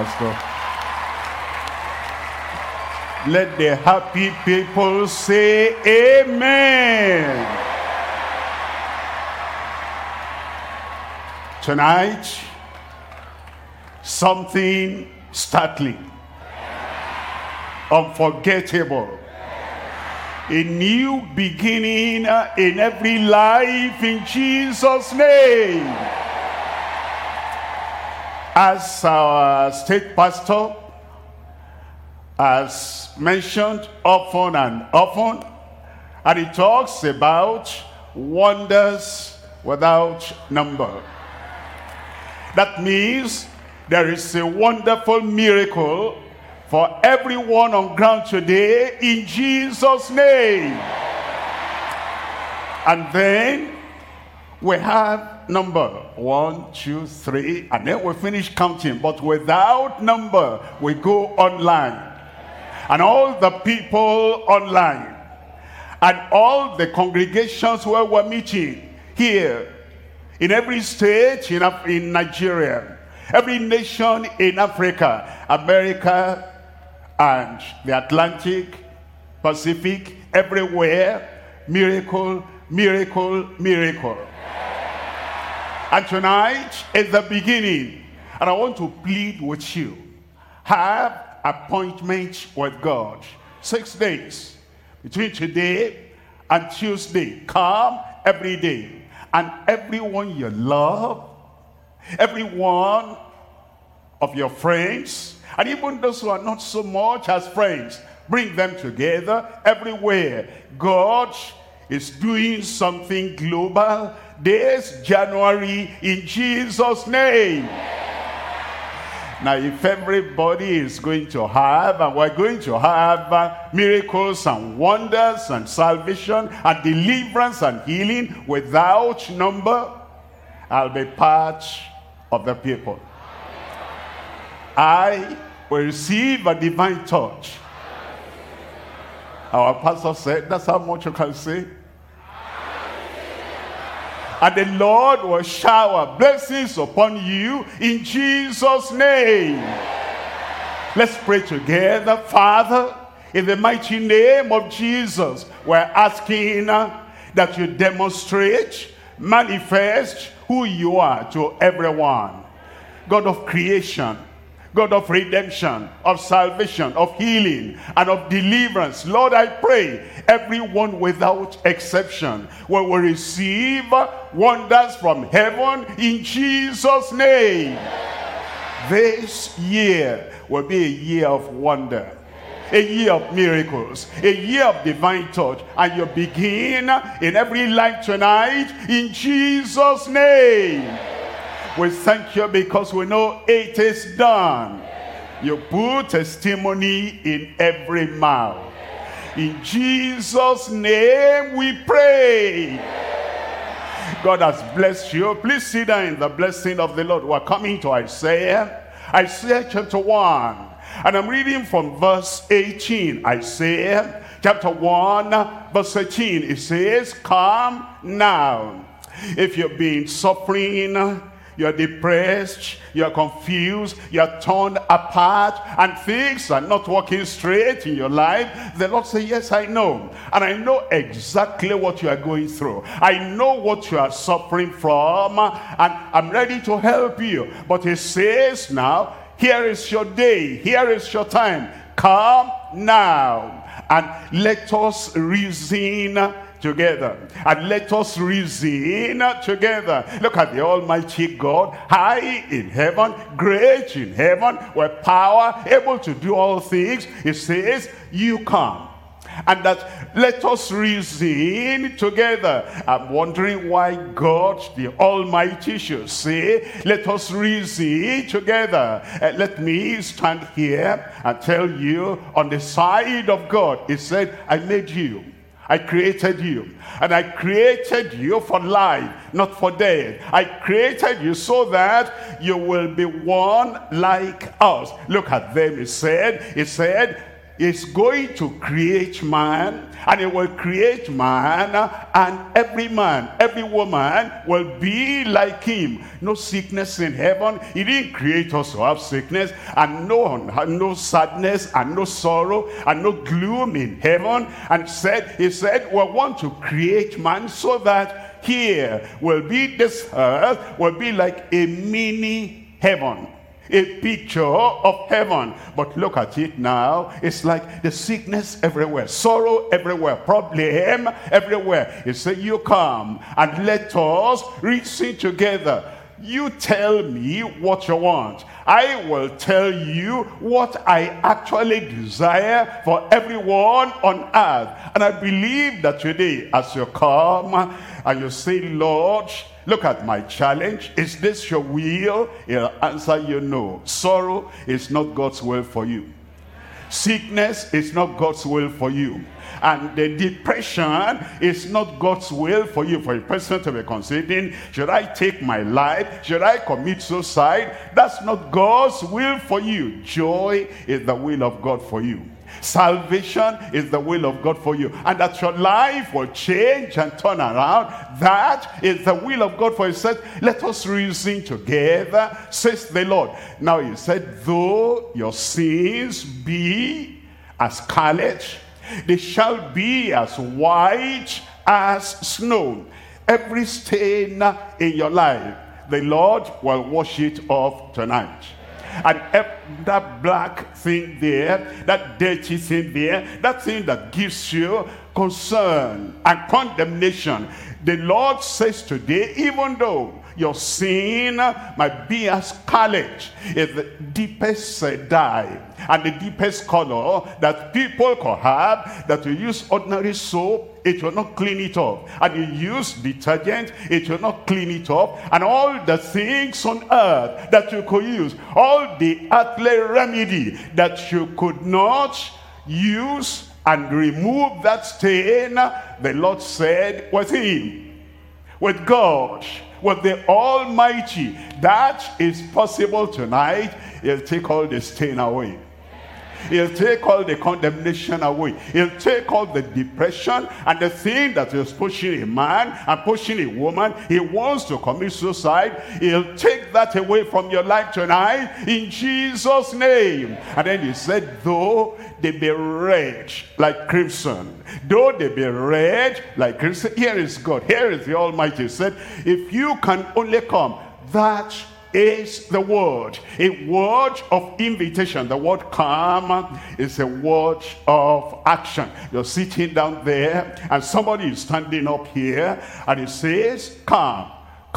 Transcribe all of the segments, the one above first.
Pastor. Let the happy people say amen. Tonight, something startling, unforgettable, a new beginning in every life in Jesus' name. As our state pastor has mentioned often and often, and he talks about wonders without number. That means there is a wonderful miracle for everyone on ground today in Jesus' name. And then we have number 1, 2, 3, and then we finish counting. But without number, we go online. And all the people online, and all the congregations where we're meeting here, in every state in Nigeria, every nation in Africa, America, and the Atlantic, Pacific, everywhere, miracle, miracle, miracle. And tonight is the beginning. And I want to plead with you. Have appointment with God. 6 days. Between today and Tuesday. Come every day. And everyone you love, every one of your friends, and even those who are not so much as friends, bring them together everywhere. God is doing something global this January in Jesus' name. Now, if everybody is going to have, and we're going to have miracles and wonders and salvation and deliverance and healing without number, I'll be part of the people. I will receive a divine touch. Our pastor said, that's how much you can say. And the Lord will shower blessings upon you in Jesus' name. Let's pray together. Father, in the mighty name of Jesus, we're asking that you demonstrate, manifest who you are to everyone. God of creation, God of redemption, of salvation, of healing, and of deliverance. Lord, I pray everyone without exception will receive wonders from heaven in Jesus' name. This year will be a year of wonder, a year of miracles, a year of divine touch. And you begin in every life tonight in Jesus' name. We thank you because we know it is done. You put testimony in every mouth. In Jesus' name we pray. God has blessed you. Please sit down in the blessing of the Lord. We're coming to Isaiah chapter 1. And I'm reading from verse 18. Isaiah chapter 1 verse 18. It says, come now. If you've been suffering, you're depressed, you're confused, you're torn apart, and things are not working straight in your life, the Lord says, yes, I know. And I know exactly what you are going through. I know what you are suffering from, and I'm ready to help you. But he says now, here is your day, here is your time. Come now, and let us reason together, and let us reason together. Look at the Almighty God, high in heaven, great in heaven, with power, able to do all things. He says, you come, and that let us reason together. I'm wondering why God the Almighty should say, let us reason together. Let me stand here and tell you, on the side of God, he said, I made you, I created you, and I created you for life, not for death. I created you so that you will be one like us. Look at them, he said, is going to create man, and he will create man, and every man, every woman will be like him. No sickness in heaven. He didn't create us to have sickness, and no sadness, and no sorrow, and no gloom in heaven. And he said, we want to create man so that here will be, this earth will be like a mini heaven. A picture of heaven. But look at it now. It's like the sickness everywhere, sorrow everywhere, problem everywhere. He said, you come and let us reason together. You tell me what you want. I will tell you what I actually desire for everyone on earth. And I believe that today, as you come and you say, Lord, look at my challenge. Is this your will? He'll answer you no. Sorrow is not God's will for you. Sickness is not God's will for you. And the depression is not God's will for you. For a person to be considering, should I take my life? Should I commit suicide? That's not God's will for you. Joy is the will of God for you. Salvation is the will of God for you. And that your life will change and turn around. That is the will of God for you. He said, let us reason together, says the Lord. Now he said, though your sins be as scarlet, they shall be as white as snow. Every stain in your life, the Lord will wash it off tonight. And that black thing there, that dirty thing there, that thing that gives you concern and condemnation, the Lord says today, even though your sin might be as scarlet, is the deepest dye and the deepest color that people could have, that you use ordinary soap, it will not clean it up. And you use detergent, it will not clean it up. And all the things on earth that you could use, all the earthly remedy that you could not use and remove that stain, the Lord said, with him, with God, with the Almighty, that is possible tonight. He'll take all the stain away. He'll take all the condemnation away. He'll take all the depression and the thing that is pushing a man and pushing a woman. He wants to commit suicide. He'll take that away from your life tonight in Jesus' name. And then he said, though they be red like crimson, though they be red like crimson, here is God, here is the Almighty. He said, if you can only come, that is the word, a word of invitation. The word come is a word of action. You're sitting down there and somebody is standing up here and he says, come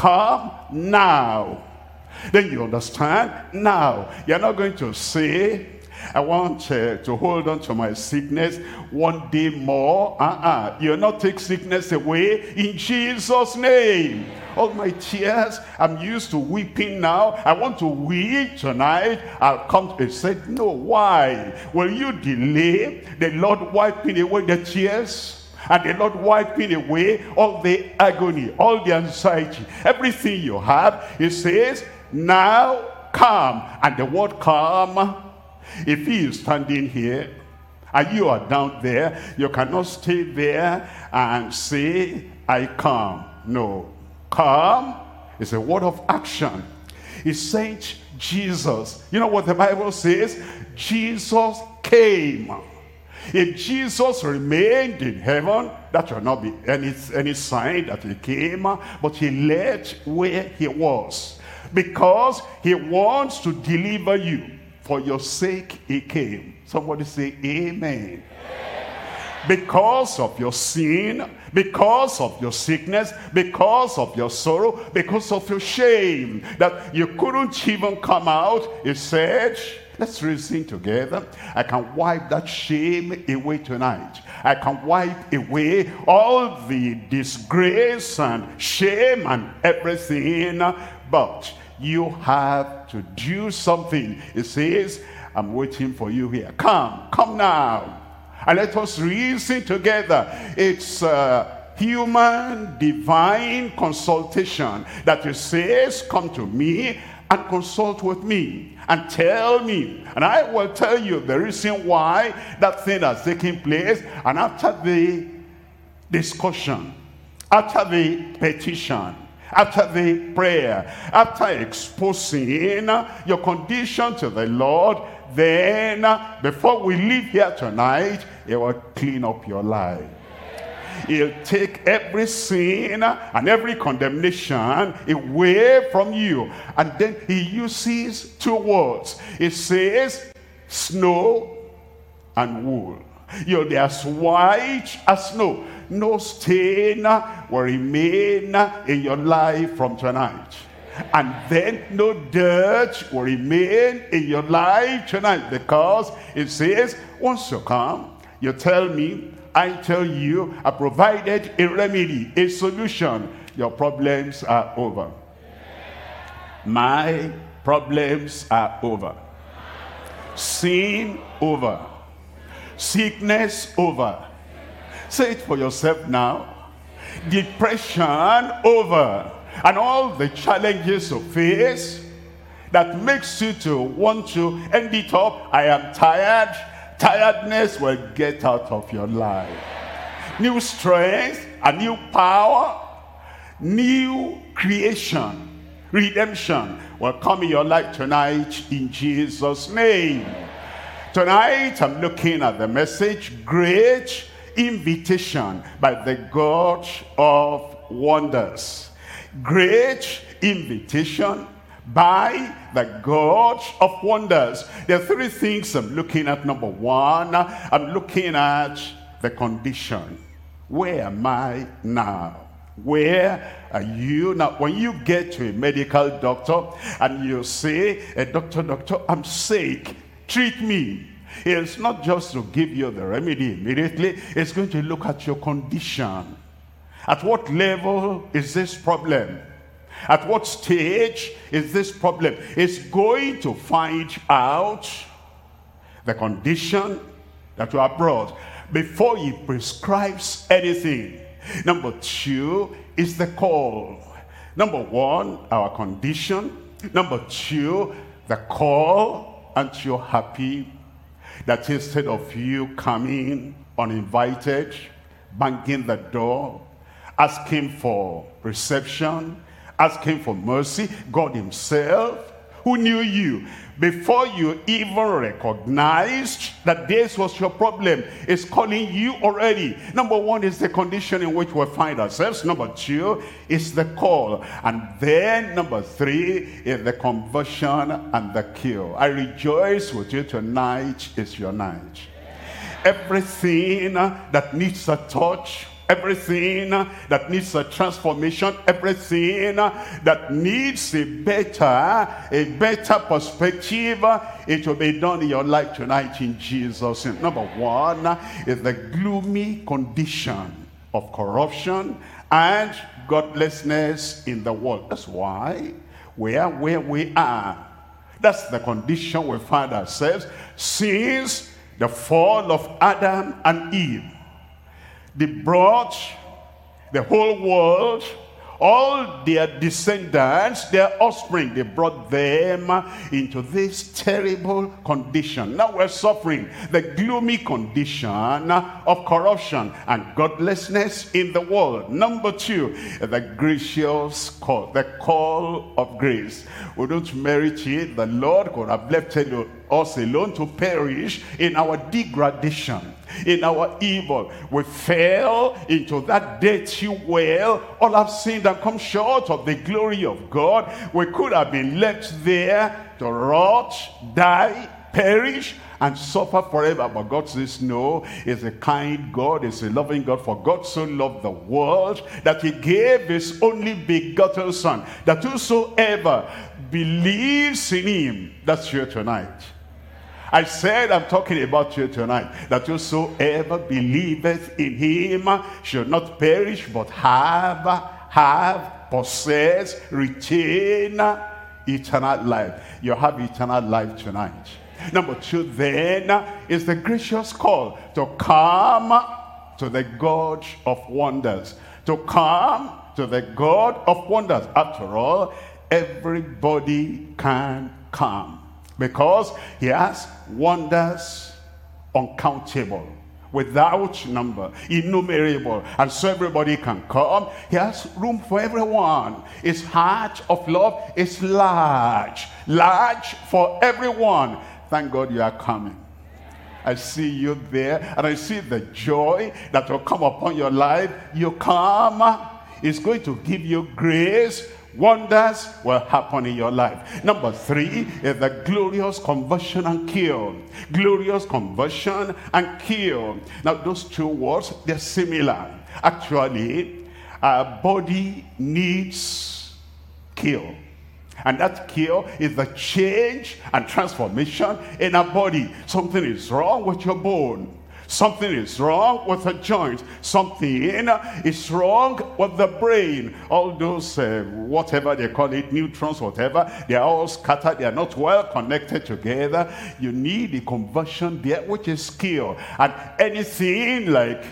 now. Then you understand now. You're not going to say, I want to hold on to my sickness one day more. You'll not take sickness away in Jesus' name. All my tears, I'm used to weeping now. I want to weep tonight. I'll come. He said, no, why? Will you delay the Lord wiping away the tears? And the Lord wiping away all the agony, all the anxiety, everything you have. He says, now come. And the word come, if he is standing here and you are down there, you cannot stay there and say, I come. No. Come is a word of action. He sent Jesus. You know what the Bible says? Jesus came. If Jesus remained in heaven, that will not be any sign that he came, but he left where he was, because he wants to deliver you. For your sake he came. Somebody say amen. Because of your sin, because of your sickness, because of your sorrow, because of your shame, that you couldn't even come out, he said, let's reason together. I can wipe that shame away tonight. I can wipe away all the disgrace and shame and everything, but you have to do something. It says, I'm waiting for you here. Come now. And let us reason together. It's human divine consultation that it says, come to me and consult with me. and tell me, and I will tell you the reason why that thing has taken place. And after the discussion, after the petition, after the prayer, after exposing your condition to the Lord, then before we leave here tonight, He will clean up your life. He'll take every sin and every condemnation away from you. And then He uses two words. He says, snow and wool. You'll be as white as snow. No stain will remain in your life from tonight. And then no dirt will remain in your life tonight, because it says, once you come, you tell me, I tell you, I provided a remedy, a solution. Your problems are over. My problems are over. Sin over. Sickness over. Say it for yourself now. Depression over. And all the challenges you face that makes you to want to end it up. I am tired. Tiredness will get out of your life. New strength, a new power, new creation, redemption will come in your life tonight in Jesus' name. Tonight I'm looking at the message, Great Invitation by the God of Wonders. Great Invitation by the God of Wonders. There are three things I'm looking at. Number one, I'm looking at the condition. Where am I now? Where are you now? When you get to a medical doctor and you say, doctor, I'm sick, treat me. It's not just to give you the remedy immediately. It's going to look at your condition. At what level is this problem? At what stage is this problem? It's going to find out the condition that you are brought before He prescribes anything. Number two is the call. Number one, our condition. Number two, the call. Aren't you happy that instead of you coming uninvited, banging the door, asking for reception, asking for mercy, God Himself, who knew you before you even recognized that this was your problem, is calling you already. Number one is the condition in which we find ourselves. Number two is the call. And then number three is the conversion and the cure. I rejoice with you tonight. Is your night. Everything that needs a touch, everything that needs a transformation, everything that needs a better perspective, it will be done in your life tonight in Jesus' name. Number one is the gloomy condition of corruption and godlessness in the world. That's why we are where we are. That's the condition we find ourselves since the fall of Adam and Eve. They brought the whole world, all their descendants, their offspring, they brought them into this terrible condition. Now we're suffering the gloomy condition of corruption and godlessness in the world. Number two, the gracious call, the call of grace. We don't merit it. The Lord could have left us alone to perish in our degradation, in our evil. We fell into that dirty well. All have sinned and come short of the glory of God. We could have been left there to rot, die, perish, and suffer forever. But God says no. He's a kind God. He's a loving God. For God so loved the world that He gave His only begotten Son, that whosoever believes in Him, that's you tonight. I said I'm talking about you tonight, that whosoever believeth in Him should not perish, but possess, retain eternal life. You have eternal life tonight. Number two then is the gracious call to come to the God of wonders. To come to the God of wonders. After all, everybody can come. Because he has wonders uncountable, without number, innumerable, and so everybody can come. He has room for everyone. His heart of love is large for everyone. Thank God you are coming. I see you there, and I see the joy that will come upon your life. You come, it's going to give you grace. Wonders will happen in your life. Number 3 is the glorious conversion and cure. Glorious conversion and cure. Now those two words, they're similar. Actually, our body needs cure. And that cure is the change and transformation in our body. Something is wrong with your bone. Something is wrong with the joint. Something is wrong with the brain. All those, whatever they call it, neutrons, whatever, they are all scattered. They are not well connected together. You need a conversion there, which is cure. And anything like,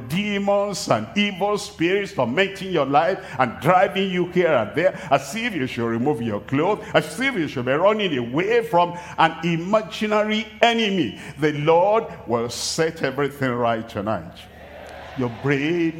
demons and evil spirits tormenting your life and driving you here and there, as if you should remove your clothes, as if you should be running away from an imaginary enemy. The Lord will set everything right tonight. Your brain,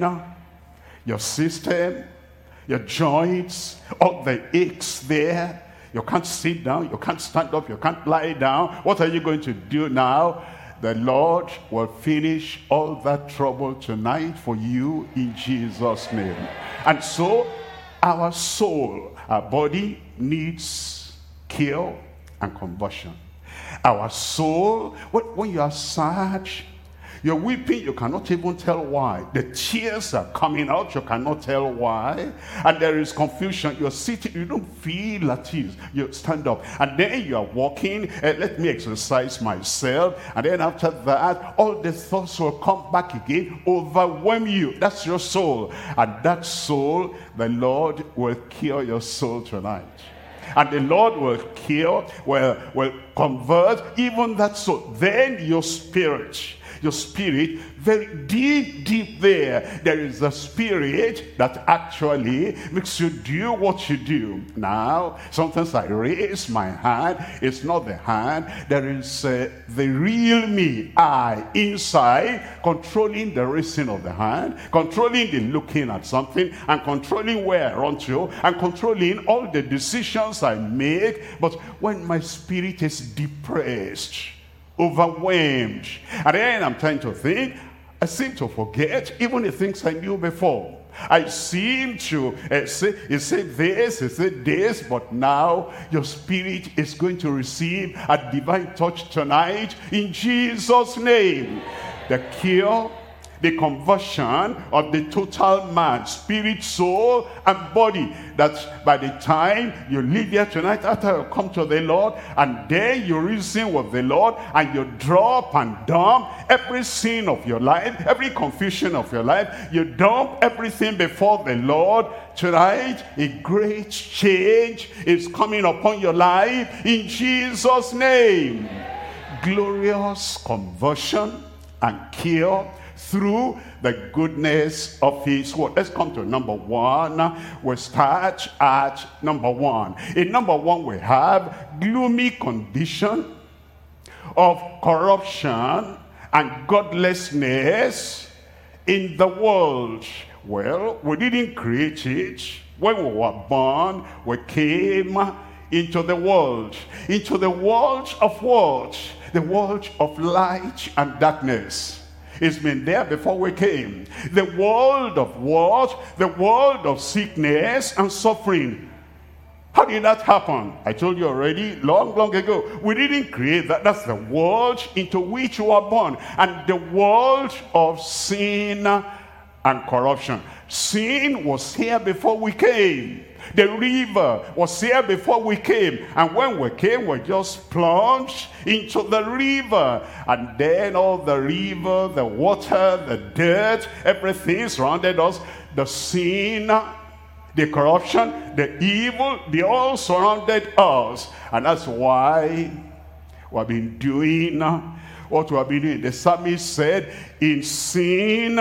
your system, your joints, all the aches there. You can't sit down, you can't stand up, you can't lie down. What are you going to do now? The Lord will finish all that trouble tonight for you in Jesus' name. And so our soul, our body needs cure and conversion. Our soul, when you are sad, you're weeping, you cannot even tell why. The tears are coming out, you cannot tell why. And there is confusion. You're sitting, you don't feel at ease. You stand up, and then you are walking, let me exercise myself. And then after that, all the thoughts will come back again, overwhelm you. That's your soul. And that soul, the Lord will cure your soul tonight. And the Lord will cure, will convert even that soul. Then your spirit, very deep there is a spirit that actually makes you do what you do. Now, sometimes I raise my hand. It's not the hand. There is the real me, I, inside, controlling the raising of the hand, controlling the looking at something, and controlling where I run to, and controlling all the decisions I make. But when my spirit is depressed, overwhelmed, and then I'm trying to think, I seem to forget even the things I knew before. I seem to say this, but now your spirit is going to receive a divine touch tonight in Jesus' name. The cure, the conversion of the total man, spirit, soul, and body. That by the time you leave here tonight, after you come to the Lord, and then you reason with the Lord, and you drop and dump every sin of your life, every confusion of your life, you dump everything before the Lord. Tonight, a great change is coming upon your life in Jesus' name. Glorious conversion and cure through the goodness of his word. Let's come to number 1. We'll start at number 1. In number 1, we have gloomy condition of corruption and godlessness in the world. Well, we didn't create it. When we were born, we came into the world. Into the world of what? The world of light and darkness. It's been there before we came. The world of what? The world of sickness and suffering. How did that happen? I told you already long ago. We didn't create that. That's the world into which we were born. And the world of sin and corruption. Sin was here before we came. The river was here before we came. And when we came, we just plunged into the river. And then all the river, the water, the dirt, everything surrounded us. The sin, the corruption, the evil, they all surrounded us. And that's why we've been doing what we have been doing. The psalmist said, in sin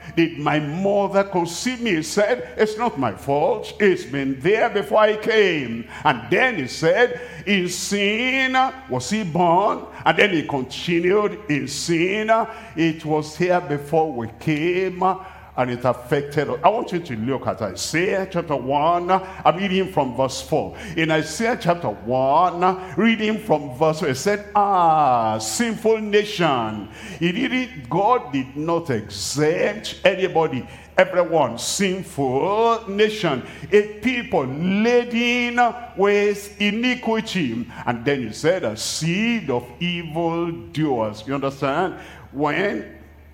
did my mother conceive me? He said, it's not my fault. It's been there before I came. And then he said, in sin was he born. And then he continued, in sin it was here before we came. And it affected us. I want you to look at Isaiah chapter 1. I'm reading from verse 4. In Isaiah chapter 1, reading from verse 4, it said, sinful nation. God did not exempt anybody. Everyone, sinful nation, a people laden with iniquity. And then he said, a seed of evil doers. You understand? When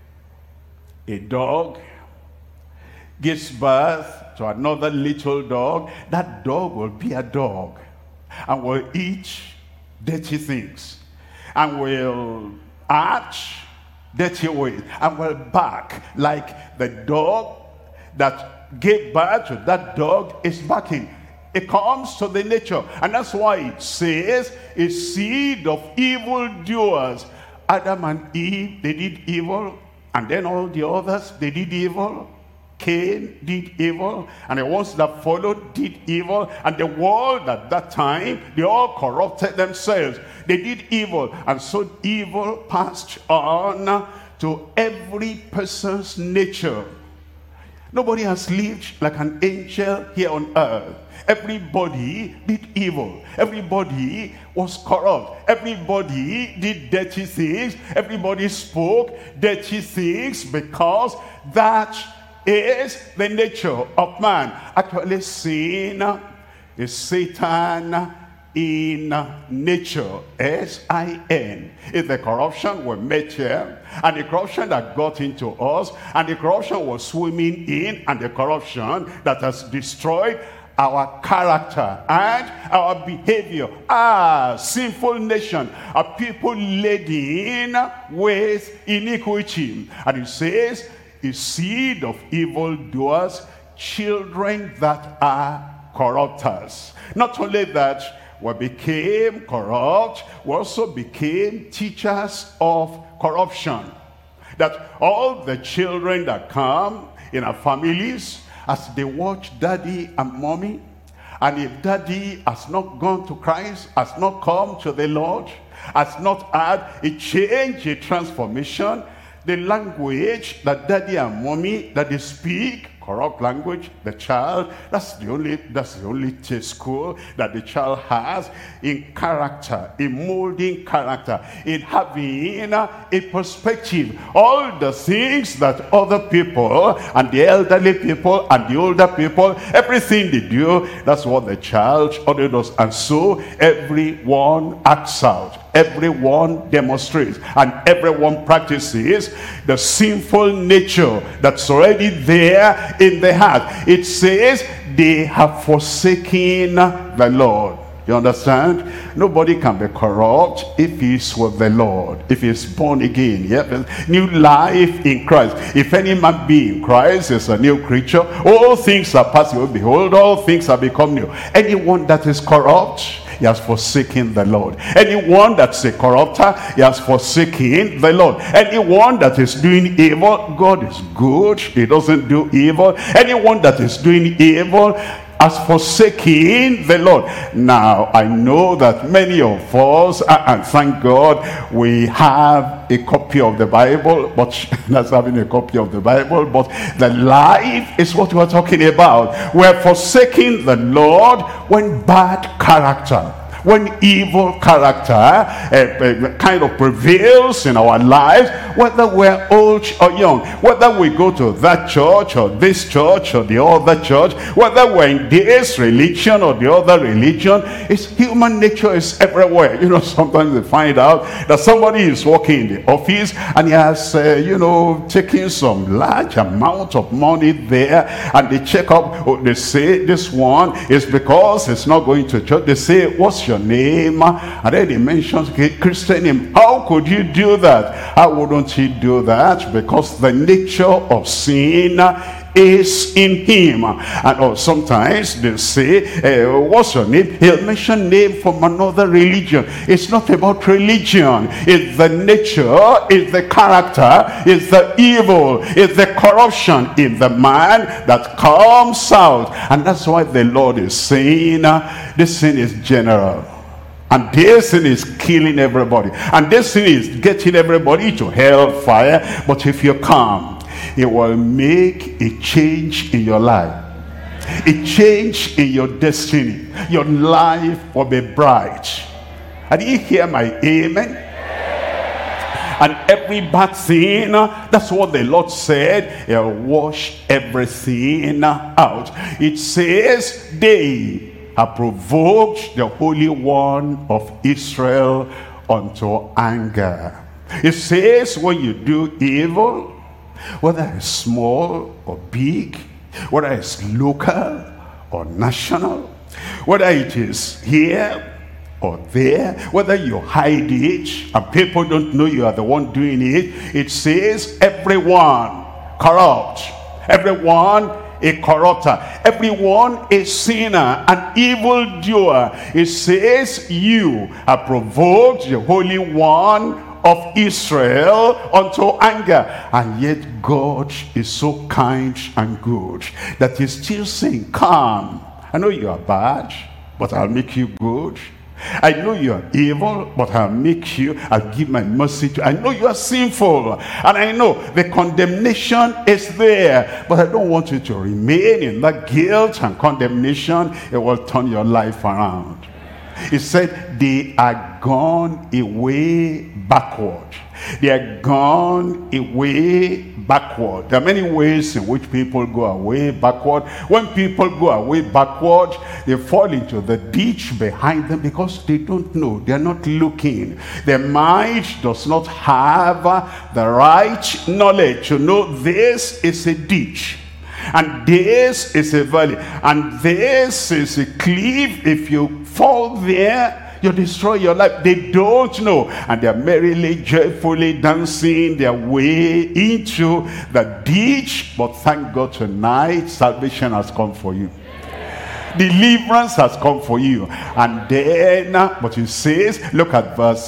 a dog gives birth to another little dog, that dog will be a dog and will eat dirty things and will act dirty ways and will bark like the dog that gave birth to that dog is barking. It comes to the nature, and that's why it says a seed of evildoers. Adam and Eve, they did evil, and then all the others, they did evil. Cain did evil, and the ones that followed did evil, and the world at that time, they all corrupted themselves. They did evil, and so evil passed on to every person's nature. Nobody has lived like an angel here on earth. Everybody did evil. Everybody was corrupt. Everybody did dirty things. Everybody spoke dirty things, because that is the nature of man. Actually, sin is Satan in nature. S-I-N. It's the corruption we met here, and the corruption that got into us, and the corruption was swimming in, and the corruption that has destroyed our character and our behavior. Sinful nation, a people laden with iniquity. And it says, a seed of evildoers, children that are corrupters. Not only that, we became corrupt, we also became teachers of corruption. That all the children that come in our families, as they watch daddy and mommy, and if daddy has not gone to Christ, has not come to the Lord, has not had a change, a transformation, the language that daddy and mommy that they speak, corrupt language, the child, that's the only school that the child has in character, in molding character, in having a perspective. All the things that other people and the elderly people and the older people, everything they do, that's what the child already does. And so everyone acts out. Everyone demonstrates and everyone practices the sinful nature that's already there in the heart. It says they have forsaken the Lord. You understand? Nobody can be corrupt if he's with the Lord, if he's born again. New life in Christ. If any man be in Christ, is a new creature. All things are passed away. Behold, all things are become new. Anyone that is corrupt, he has forsaken the Lord. Anyone that's a corrupter, he has forsaken the Lord. Anyone that is doing evil, God is good, he doesn't do evil. Anyone that is doing evil has forsaken the Lord. Now, I know that many of us, and thank God, we have a copy of the Bible, but that's having a copy of the Bible, but the life is what we're talking about. We're forsaking the Lord when bad character, when evil character kind of prevails in our lives, whether we're old or young, whether we go to that church or this church or the other church, whether we're in this religion or the other religion, it's human nature is everywhere. You know, sometimes they find out that somebody is working in the office and he has, taken some large amount of money there, and they check up, they say this one is because it's not going to church. They say, what's your name? And then he mentions Christian name. How could you do that? How wouldn't he do that? Because the nature of sin is in him. And sometimes they say, what's your name? He'll mention name from another religion. It's not about religion. It's the nature, it's the character, it's the evil, it's the corruption in the man that comes out. And that's why the Lord is saying, this sin is general. And this sin is killing everybody. And this sin is getting everybody to hellfire. But if you come, it will make a change in your life. A change in your destiny. Your life will be bright. And you hear my amen? And every bad thing, that's what the Lord said, he'll wash everything out. It says, they have provoked the Holy One of Israel unto anger. It says, when you do evil, whether it's small or big, whether it's local or national, whether it is here or there, whether you hide it and people don't know you are the one doing it, it says everyone corrupt, everyone a corrupter, everyone a sinner, an evildoer. It says you have provoked the Holy One of Israel unto anger. And yet God is so kind and good that he's still saying, come, I know you are bad, but I'll make you good. I know you are evil, but I'll give my mercy to you. I know you are sinful, and I know the condemnation is there, but I don't want you to remain in that guilt and condemnation. It will turn your life around. He said, they are gone away backward. They are gone away backward. There are many ways in which people go away backward. When people go away backward, they fall into the ditch behind them because they don't know. They are not looking. Their mind does not have the right knowledge to know this is a ditch, and this is a valley, and this is a cliff. If you fall there, you destroy your life. They don't know, and they're merrily, joyfully dancing their way into the ditch. But thank God tonight, salvation has come for you. Deliverance has come for you. And then, but it says, look at verse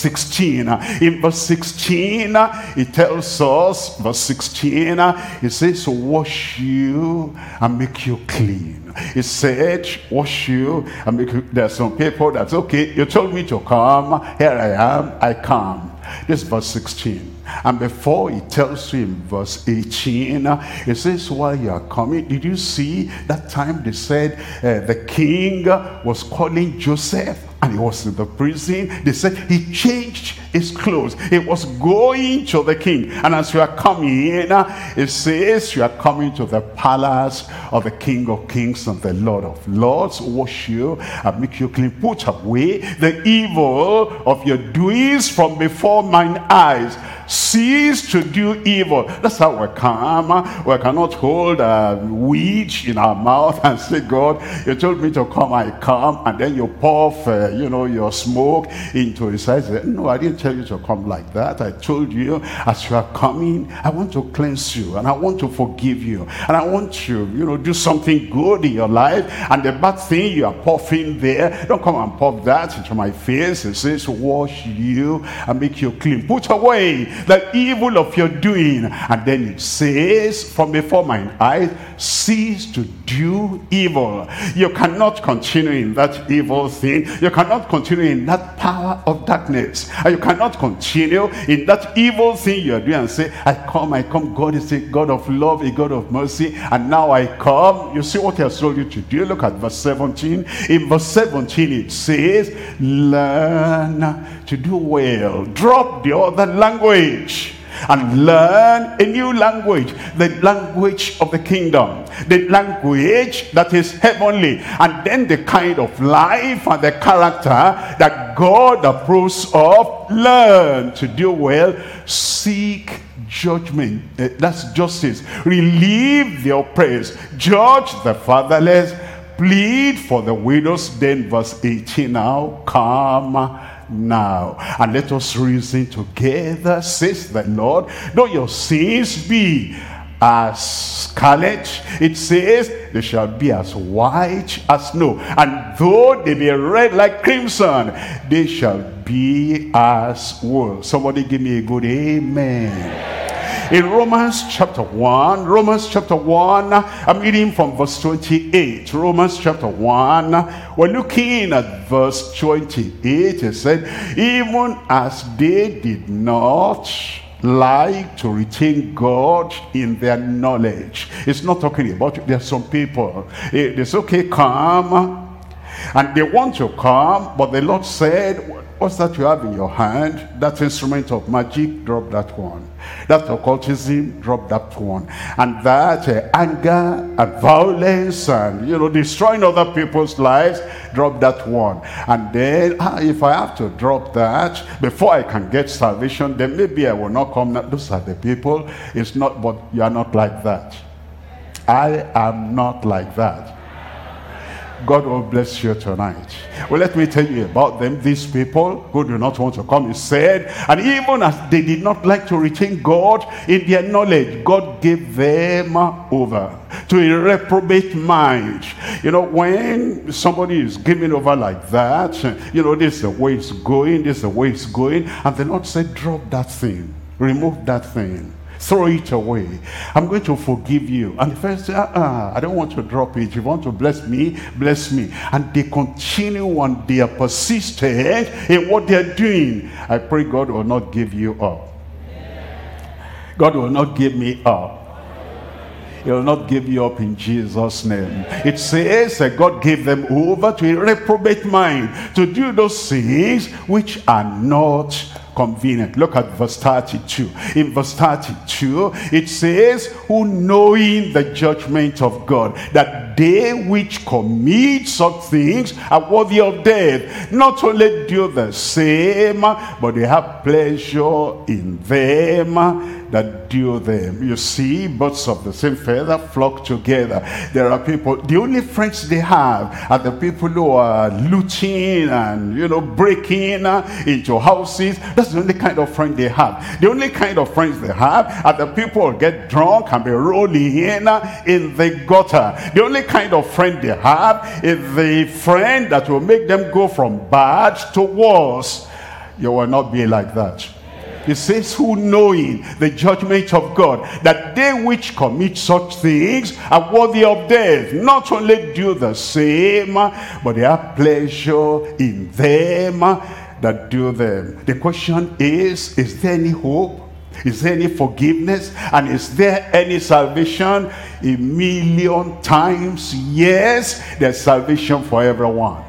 16. In verse 16, it tells us, verse 16, it says, wash you and make you clean. It said, wash you and make you. There are some people that's okay, you told me to come, here I am, I come. This is verse 16. And before it tells you in verse 18, it says, while you are coming, did you see that time they said the king was calling Joseph and he was in the prison? They said he changed his clothes. He was going to the king. And as you are coming in, it says you are coming to the palace of the King of Kings and the Lord of Lords. Wash you and make you clean. Put away the evil of your doings from before mine eyes. Cease to do evil. That's how we come. We cannot hold a weed in our mouth and say, God, you told me to come, I come. And then you puff, your smoke into his eyes. No, I didn't tell you to come like that. I told you, as you are coming, I want to cleanse you, and I want to forgive you, and I want to, do something good in your life. And the bad thing you are puffing there, don't come and puff that into my face. It says, wash you and make you clean. Put away the evil of your doing. And then it says, from before mine eyes, cease to do evil. You cannot continue in that evil thing. You cannot continue in that power of darkness. And you cannot continue in that evil thing you are doing and say, I come. God is a God of love, a God of mercy, and now I come. You see what he has told you to do. Look at verse 17. In verse 17 it says, learn to do well. Drop the other language and learn a new language, the language of the kingdom, the language that is heavenly, and then the kind of life and the character that God approves of. Learn to do well. Seek judgment, that's justice. Relieve the oppressed, judge the fatherless, plead for the widows. Then verse 18 now, come now, and let us reason together, says the Lord. Though your sins be as scarlet. It says they shall be as white as snow, and though they be red like crimson, they shall be as wool. Somebody give me a good amen. In Romans chapter 1, I'm reading from verse 28. Romans chapter 1, we're looking at verse 28. It said, even as they did not like to retain God in their knowledge. It's not talking about, there are some people, it's okay, come, and they want to come, but the Lord said, what's that you have in your hand? That instrument of magic, drop that one. That occultism, drop that one. And that anger and violence and, destroying other people's lives, drop that one. And then, if I have to drop that before I can get salvation, then maybe I will not come. Those are the people. It's not, but you are not like that. I am not like that. God will bless you tonight. Well, let me tell you about them. These people who do not want to come, he said, and even as they did not like to retain God in their knowledge, God gave them over to a reprobate mind. When somebody is given over like that, this is the way it's going, this is the way it's going, and the Lord said, drop that thing, remove that thing, throw it away. I'm going to forgive you. And the first say, I don't want to drop it. If you want to bless me, bless me. And they continue and they are persistent in what they're doing. I pray God will not give you up. God will not give me up. He will not give you up in Jesus' name. It says that God gave them over to a reprobate mind to do those things which are not convenient. Look at verse 32. In verse 32, it says, who knowing the judgment of God, that they which commit such things are worthy of death, not only do the same, but they have pleasure in them that do them. You see, birds of the same feather flock together. There are people, the only friends they have are the people who are looting and, breaking into houses. That's the only kind of friend they have. The only kind of friends they have are the people who get drunk and be rolling in the gutter. The only kind of friend they have is the friend that will make them go from bad to worse. You will not be like that. It says, who knowing the judgment of God, that they which commit such things are worthy of death, not only do the same, but they have pleasure in them that do them. The question is there any hope? Is there any forgiveness? And is there any salvation? 1,000,000 times yes, there's salvation for everyone.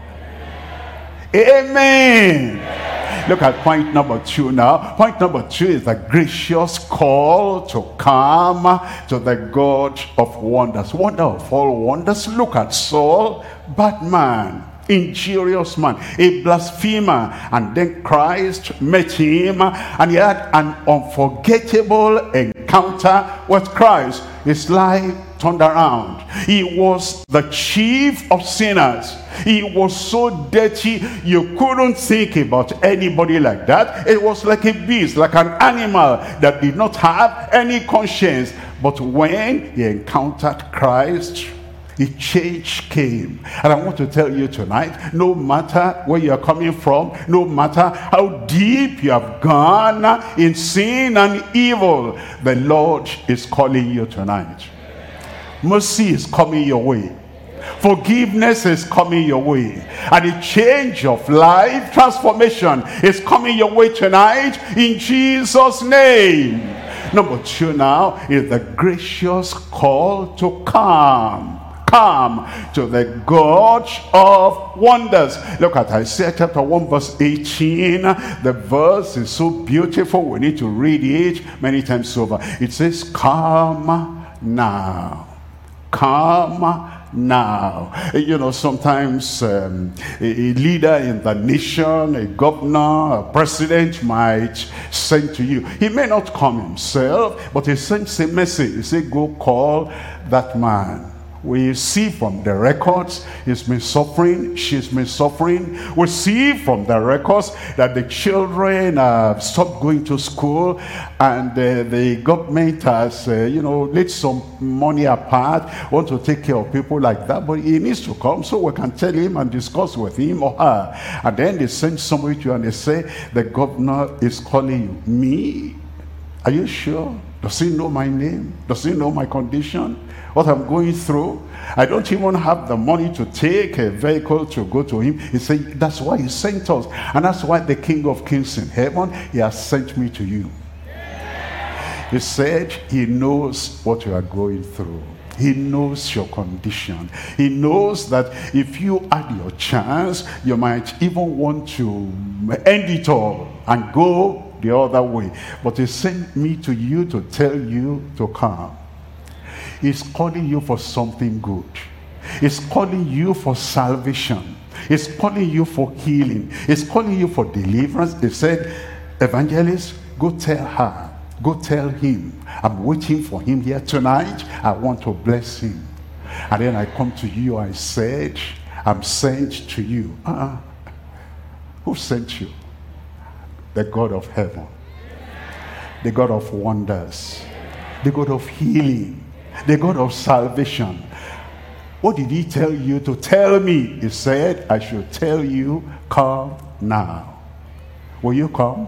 Amen. Look at point number 2 now. Point number 2 is the gracious call to come to the God of wonders. Wonder of all wonders. Look at Saul, bad man, injurious man, a blasphemer, and then Christ met him and he had an unforgettable encounter with Christ. His life turned around. He was the chief of sinners. He was so dirty you couldn't think about anybody like that. It was like a beast, like an animal that did not have any conscience. But when he encountered Christ, a change came. And I want to tell you tonight, no matter where you are coming from, no matter how deep you have gone in sin and evil, the Lord is calling you tonight. Mercy is coming your way. Forgiveness is coming your way. And a change of life, transformation is coming your way tonight in Jesus' name. Number 2 now is the gracious call to come. Come to the God of wonders. Look at Isaiah chapter 1 verse 18. The verse is so beautiful. We need to read it many times over. It says, come now. Come now. Sometimes a leader in the nation, a governor, a president might send to you. He may not come himself, but he sends a message. He says, go call that man. We see from the records, he's been suffering, she's been suffering. We see from the records that the children stopped going to school, and the government has, laid some money apart, want to take care of people like that, but he needs to come so we can tell him and discuss with him or her. And then they send somebody to you and they say, the governor is calling you. Me? Are you sure? Does he know my name? Does he know my condition? What I'm going through? I don't even have the money to take a vehicle to go to him. He said, that's why he sent us. And that's why the King of Kings in heaven, he has sent me to you. He said he knows what you are going through. He knows your condition. He knows that if you had your chance, you might even want to end it all and go the other way. But he sent me to you to tell you to come. He's calling you for something good. He's calling you for salvation. He's calling you for healing. He's calling you for deliverance. He said, evangelist, go tell her, go tell him, I'm waiting for him here tonight. I want to bless him. And then I come to you, I said, I'm sent to you. Who sent you? The God of heaven, the God of wonders, the God of healing, the God of salvation. What did he tell you to tell me? He said, I should tell you, come now. Will you come?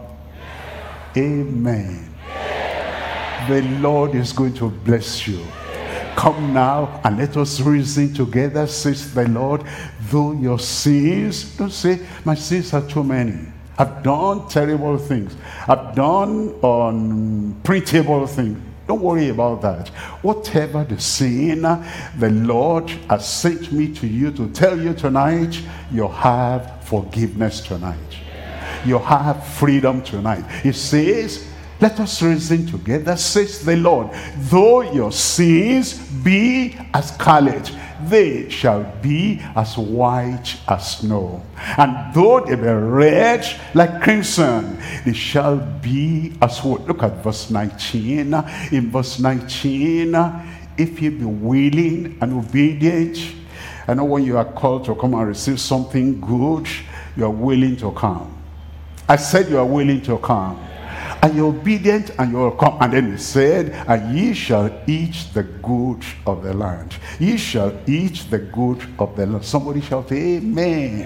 Amen. The Lord is going to bless you. Come now and let us reason together, says the Lord. Though your sins, don't say, my sins are too many. I've done terrible things. I've done unprintable things. Don't worry about that. Whatever the sin, the Lord has sent me to you to tell you tonight, you have forgiveness tonight. You have freedom tonight. He says, let us reason together, says the Lord. Though your sins be as scarlet, they shall be as white as snow. And though they be red like crimson, they shall be as wool. Look at verse 19. In verse 19, if you be willing and obedient, I know when you are called to come and receive something good, you are willing to come. I said you are willing to come. And you're obedient and you will come. And then he said, and ye shall eat the good of the land. Ye shall eat the good of the land. Somebody shout amen.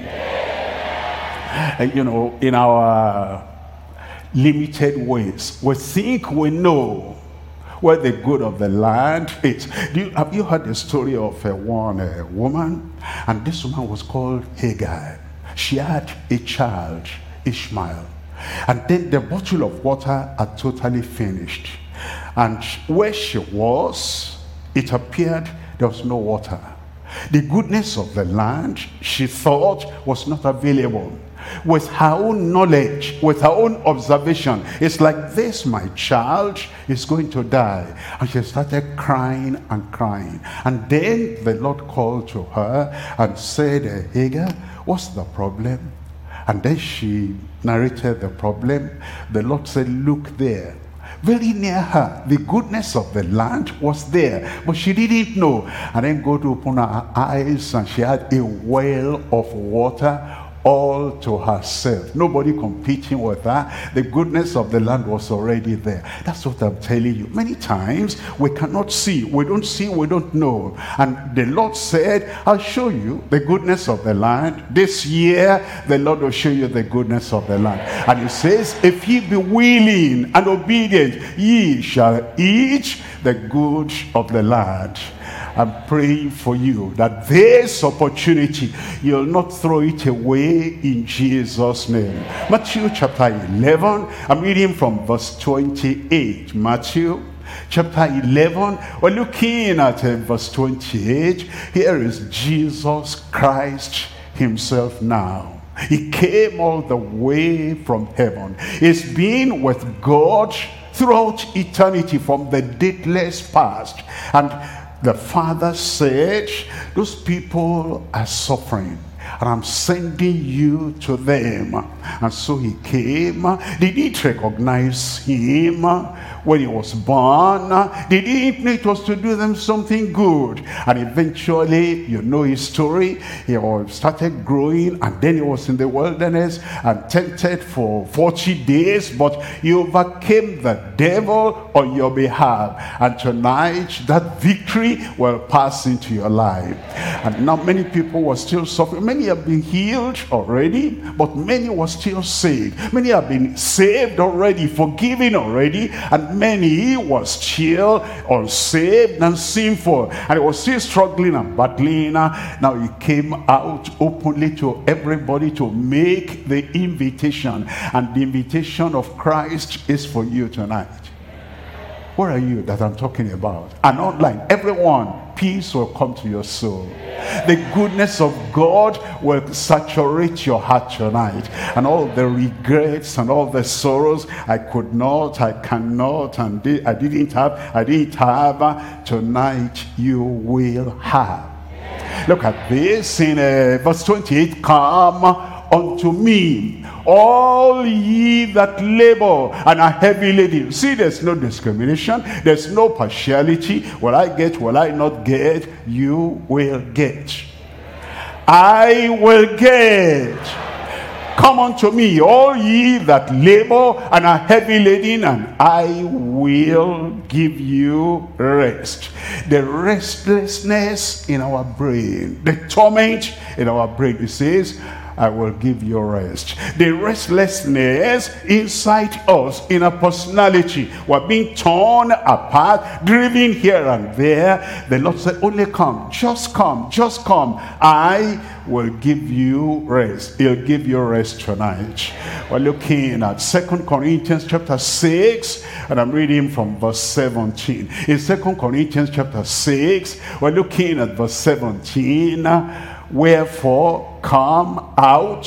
And, in our limited ways, we think we know where the good of the land is. Have you heard the story of one woman? And this woman was called Hagar. She had a child, Ishmael. And then the bottle of water had totally finished. And where she was, it appeared there was no water. The goodness of the land, she thought, was not available. With her own knowledge, with her own observation, it's like this, my child is going to die. And she started crying and crying. And then the Lord called to her and said, Hagar, what's the problem? And then she narrated the problem. The Lord said, look there. Very near her, the goodness of the land was there, but she didn't know. And then God opened her eyes and she had a well of water all to herself. Nobody competing with her. The goodness of the land was already there. That's what I'm telling you. Many times we cannot see. We don't see, we don't know. And the Lord said, I'll show you the goodness of the land. This year, the Lord will show you the goodness of the land. And he says, if ye be willing and obedient, ye shall eat the good of the land. I'm praying for you that this opportunity, you'll not throw it away in Jesus' name. Matthew chapter 11, I'm reading from verse 28. Matthew chapter 11, we're looking at verse 28. Here is Jesus Christ himself now. He came all the way from heaven. He's been with God throughout eternity from the dateless past. And the Father said, those people are suffering. and I'm sending you to them. And so he came. They didn't recognize him when he was born. They didn't know it was to do them something good. And eventually, you know his story, he started growing, and then he was in the wilderness and tempted for 40 days, but he overcame the devil on your behalf. And tonight, that victory will pass into your life. And now many people were still suffering. Many have been healed already, but many were still saved. Many have been saved already, forgiven already, and many were still unsaved and sinful, and he was still struggling and battling. Now he came out openly to everybody to make the invitation, and the invitation of Christ is for you tonight. Where are you that I'm talking about? And online, everyone, peace will come to your soul. The goodness of God will saturate your heart tonight. And all the regrets and all the sorrows, I could not, I cannot, and I didn't have, tonight you will have. Look at this in verse 28. Come unto me, all ye that labor and are heavy laden. See, there's no discrimination, there's no partiality. Will I get, will I not get? You will get. I will get. Come unto me, all ye that labor and are heavy laden, and I will give you rest. The restlessness in our brain, the torment in our brain, it says, I will give you rest. The restlessness inside us, in our personality, we're being torn apart, driven here and there. The Lord said, only come, just come, just come. I will give you rest. He'll give you rest tonight. We're looking at 2 Corinthians chapter 6, and I'm reading from verse 17. In 2 Corinthians chapter 6, we're looking at verse 17. Wherefore come out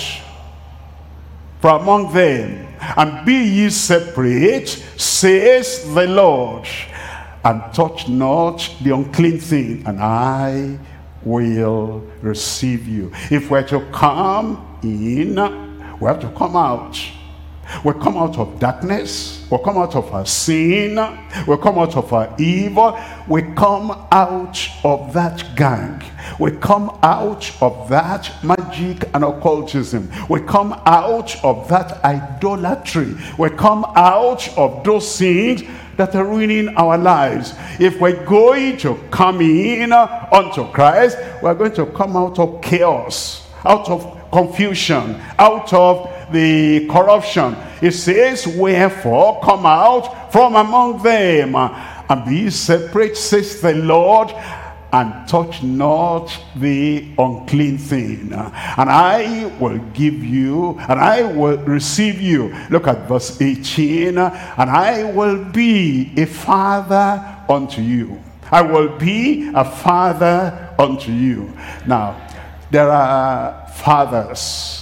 from among them, and be ye separate, says the Lord, and touch not the unclean thing, and I will receive you. If we're to come in, we have to come out. We'll come out of darkness. We'll come out of our sin. We'll come out of our evil. We come out of that gang. We come out of that magic and occultism. We come out of that idolatry. We come out of those things that are ruining our lives. If we're going to come in unto Christ, we're going to come out of chaos, out of confusion, out of the corruption. It says, wherefore come out from among them, and be separate, says the Lord, and touch not the unclean thing, and I will give you, and I will receive you. Look at verse 18. And I will be a father unto you. I will be a father unto you. Now, there are fathers.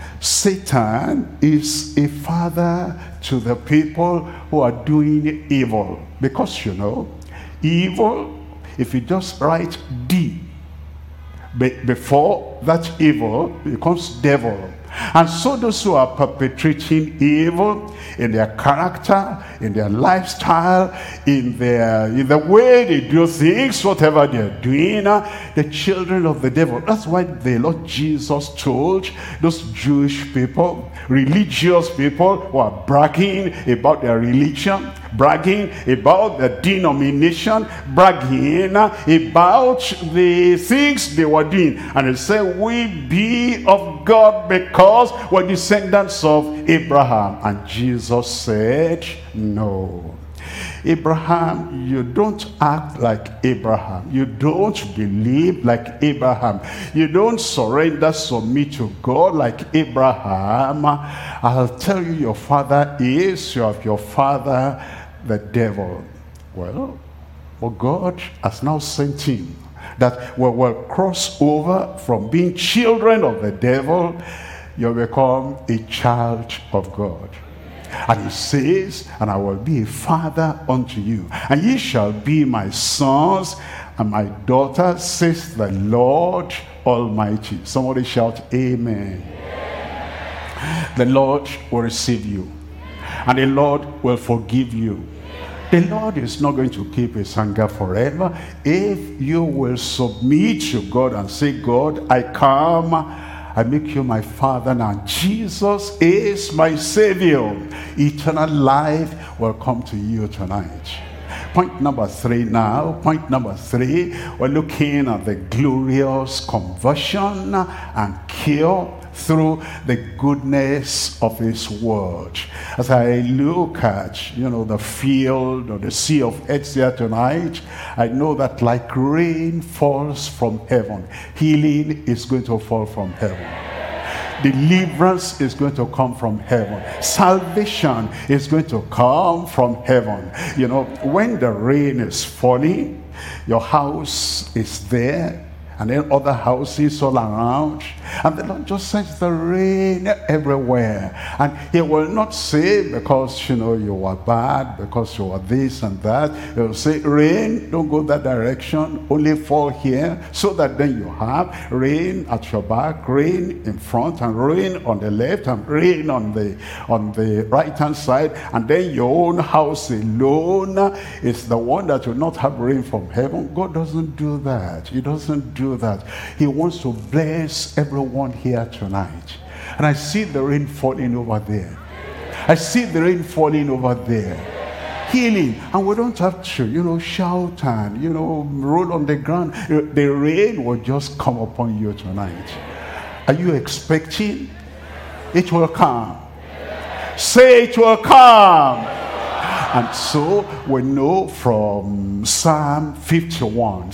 Satan is a father to the people who are doing evil, because you know, evil, if you just write D before that evil, becomes devil. And so those who are perpetrating evil in their character, in their lifestyle, in the way they do things, whatever they're doing, the children of the devil. That's why the Lord Jesus told those Jewish people, religious people who are bragging about their religion, bragging about the denomination, bragging about the things they were doing. And he said, we be of God because we're descendants of Abraham. And Jesus said, no. Abraham, you don't act like Abraham. You don't believe like Abraham. You don't surrender, submit to God like Abraham. I'll tell you, your father is, you have your father, the devil. Well, God has now sent him that we will cross over from being children of the devil. You become a child of God. And he says, and I will be a father unto you, and ye shall be my sons and my daughters, says the Lord Almighty. Somebody shout amen. The Lord will receive you, and the Lord will forgive you. The Lord is not going to keep his anger forever. If you will submit to God and say, God, I come, I make you my Father now. Jesus is my Savior. Eternal life will come to you tonight. Point number 3 now. Point number 3, we're looking at the glorious conversion and cure through the goodness of his word. As I look at, the field or the sea of Exia tonight, I know that like rain falls from heaven, healing is going to fall from heaven. Deliverance is going to come from heaven. Salvation is going to come from heaven. When the rain is falling, your house is there, and then other houses all around, and the Lord just sends the rain everywhere. And he will not say, because you were bad, because you were this and that. He will say, rain, don't go that direction, only fall here, so that then you have rain at your back, rain in front, and rain on the left, and rain on the right hand side, and then your own house alone is the one that will not have rain from heaven. God doesn't do that. He doesn't do that. He wants to bless everyone here tonight. And I see the rain falling over there. I see the rain falling over there. Healing. And we don't have to, shout and, roll on the ground. The rain will just come upon you tonight. Are you expecting? It will come. Say it will come. And so we know from Psalm 51,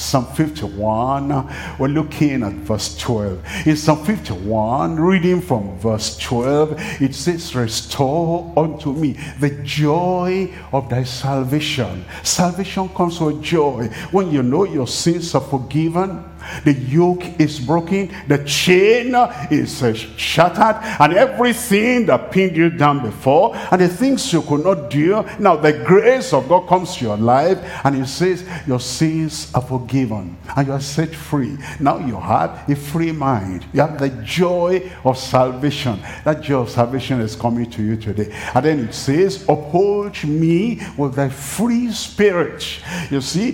we're looking at verse 12. In Psalm 51, reading from verse 12, it says, restore unto me the joy of thy salvation. Salvation comes with joy. When you know your sins are forgiven, the yoke is broken, the chain is shattered, and everything that pinned you down before, and the things you could not do, now the grace of God comes to your life, and it says your sins are forgiven, and you are set free. Now you have a free mind. You have the joy of salvation. That joy of salvation is coming to you today. And then it says, uphold me with thy free spirit. You see,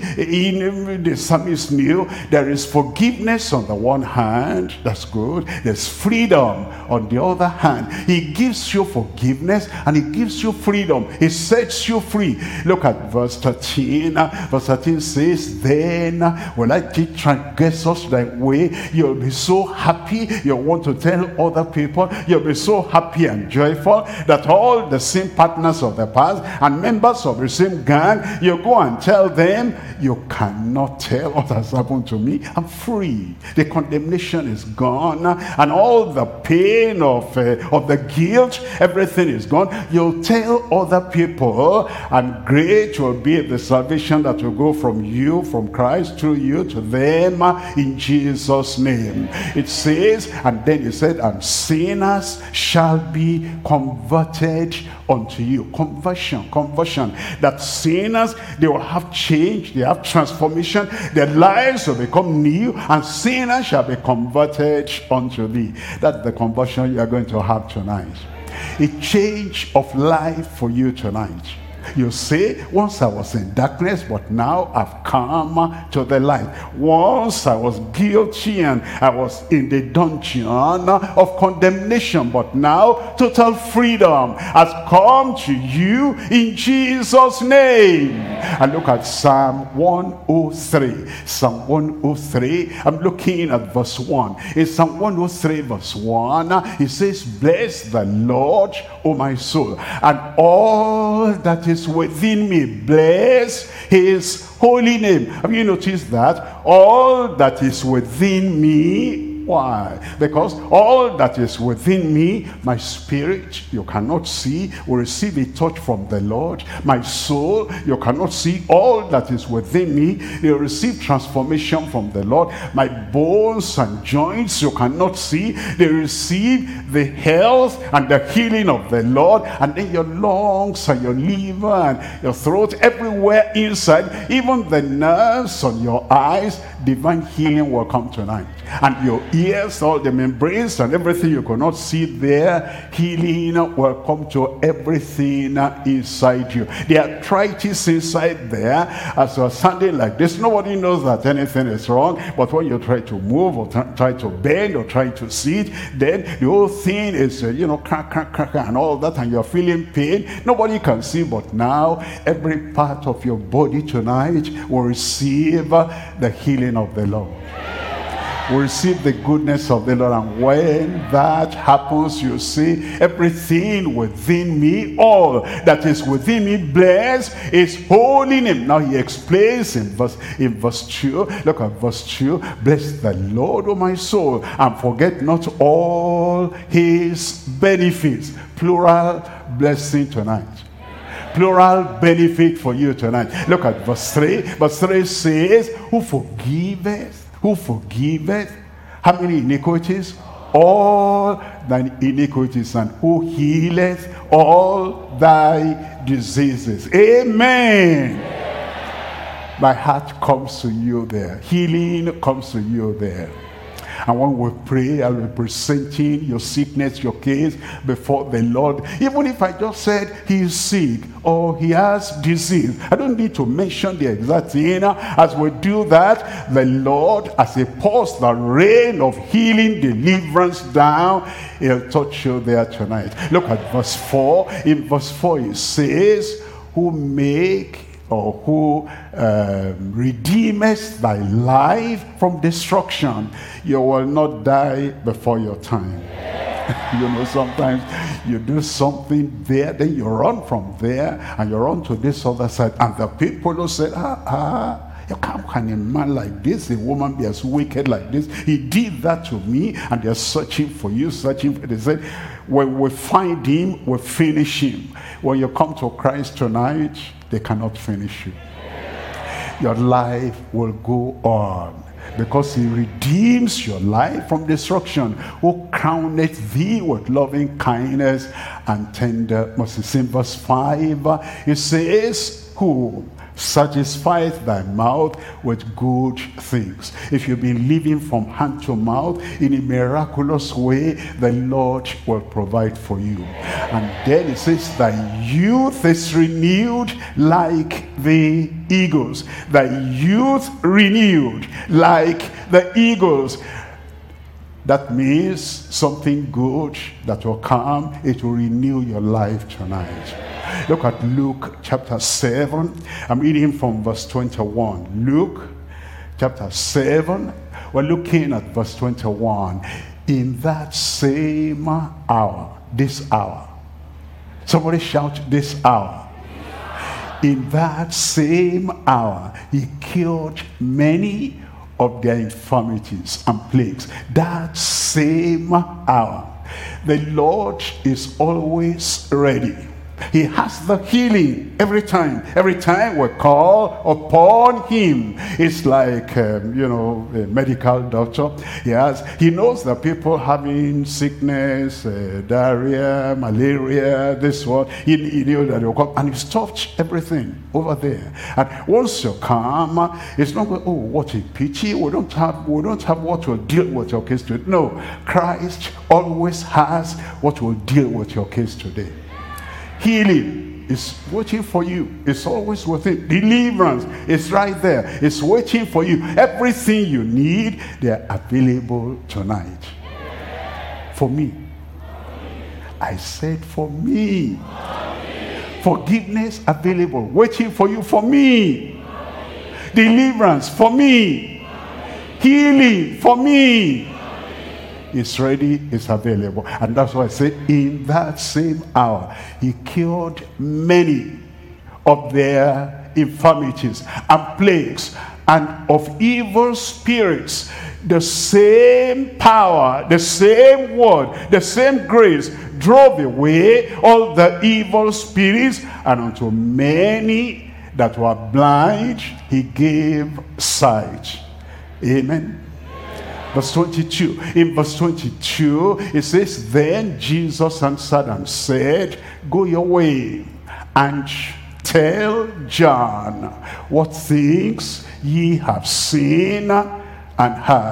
in the psalmist knew there is forgiveness on the one hand, that's good. There's freedom on the other hand. He gives you forgiveness and he gives you freedom. He sets you free. Look at verse 13. Verse 13 says, then will I teach transgressors thy way. You'll be so happy. You'll want to tell other people. You'll be so happy and joyful that all the same partners of the past and members of the same gang, you go and tell them, you cannot tell what has happened to me. I'm free. The condemnation is gone, and all the pain of the guilt, everything is gone. You'll tell other people, and great will be the salvation that will go from you, from Christ, through you to them, in Jesus' name. It says, and then he said, and sinners shall be converted unto you. Conversion. That sinners, they will have change, they have transformation, their lives will become new, and sinners shall be converted unto thee. That's the conversion you are going to have tonight. A change of life for you tonight. You say, once I was in darkness, but now I've come to the light. Once I was guilty and I was in the dungeon of condemnation, but now total freedom has come to you in Jesus' name. And look at Psalm 103. Psalm 103, I'm looking at verse 1. In Psalm 103 verse 1, it says, bless the Lord, O my soul, and all that is within me, bless his holy name. Have you noticed that? All that is within me. Why? Because all that is within me, my spirit, you cannot see, will receive a touch from the Lord. My soul, you cannot see. All that is within me, you receive transformation from the Lord. My bones and joints, you cannot see. They receive the health and the healing of the Lord. And then your lungs and your liver and your throat, everywhere inside, even the nerves on your eyes, divine healing will come tonight. And ears, all the membranes and everything you could not see there, healing will come to everything inside you. The arthritis inside there, as you're standing like this, nobody knows that anything is wrong, but when you try to move or try to bend or try to sit, then the whole thing is, crack, and all that, and you're feeling pain. Nobody can see, but now every part of your body tonight will receive the healing of the Lord. Will receive the goodness of the Lord. And when that happens, you see, everything within me, all that is within me, bless his holy name. Now he explains in verse 2, look at verse 2, bless the Lord, O my soul, and forget not all his benefits. Plural blessing tonight. Plural benefit for you tonight. Look at verse 3. Verse 3 says, who forgiveth how many iniquities? All thine iniquities, and who healeth all thy diseases. Amen. My heart comes to you there. Healing comes to you there. And when we pray, I'll be presenting your sickness, your case before the Lord. Even if I just said he is sick or he has disease, I don't need to mention the exact thing. As we do that, the Lord, as he pours the rain of healing, deliverance down, he'll touch you there tonight. Look at verse 4. In verse 4 it says, who redeemeth thy life from destruction. You will not die before your time. Sometimes you do something there, then you run from there and you run to this other side, and the people who said, how can a man like this, a woman be as wicked like this? He did that to me, and they're searching for you, they said, when we find him, we finish him. When you come to Christ tonight, they cannot finish you. Your life will go on, because he redeems your life from destruction, who crowneth thee with loving kindness and tender mercy. In verse 5, it says, who satisfieth thy mouth with good things. If you've been living from hand to mouth in a miraculous way, the Lord will provide for you. And then it says, thy youth is renewed like the eagles. Thy youth renewed like the eagles. That means something good that will come. It will renew your life tonight. Look at Luke chapter 7. I'm reading from verse 21. Luke chapter 7. We're looking at verse 21. In that same hour, this hour. Somebody shout, this hour. In that same hour, he cured many of their infirmities and plagues. That same hour. The Lord is always ready. He has the healing every time. Every time we call upon him. It's like, a medical doctor. He knows that people having sickness, diarrhea, malaria, this one. He knew that he'll come. And he stopped everything over there. And once you come, it's not going, oh, what a pity. We don't have what will deal with your case today. No, Christ always has what will deal with your case today. Healing is waiting for you. It's always within. Deliverance is right there. It's waiting for you. Everything you need, they're available tonight. For me. I said for me. Forgiveness available. Waiting for you. For me. Deliverance for me. Healing for me. It's ready, it's available. And that's why I said, in that same hour, he cured many of their infirmities and plagues and of evil spirits. The same power, the same word, the same grace drove away all the evil spirits, and unto many that were blind, he gave sight. Amen. Verse 22. In verse 22, it says, then Jesus answered and said, go your way and tell John what things ye have seen and heard.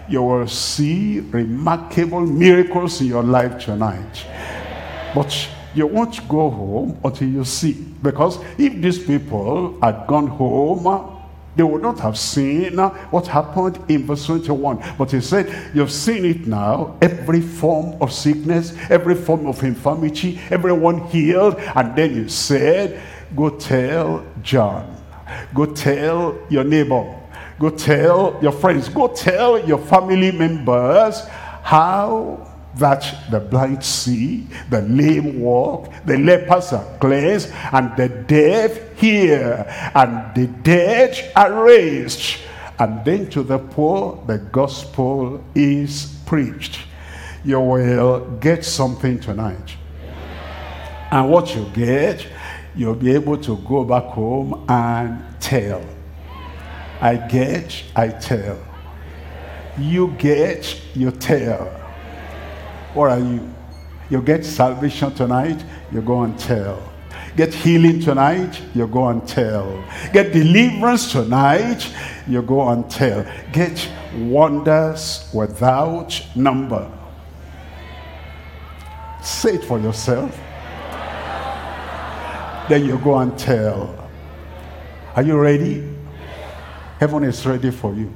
you will see remarkable miracles in your life tonight. But you won't go home until you see. Because if these people had gone home, they would not have seen what happened in verse 21. But he said, you've seen it now. Every form of sickness, every form of infirmity, everyone healed. And then he said, go tell John. Go tell your neighbor. Go tell your friends. Go tell your family members how that the blind see, the lame walk, the lepers are cleansed, and the deaf hear, and the dead are raised. And then to the poor, the gospel is preached. You will get something tonight. And what you get, you'll be able to go back home and tell. I get, I tell. You get, you tell. What are you? You get salvation tonight, you go and tell. Get healing tonight, you go and tell. Get deliverance tonight, you go and tell. Get wonders without number. Say it for yourself. Then you go and tell. Are you ready? Heaven is ready for you.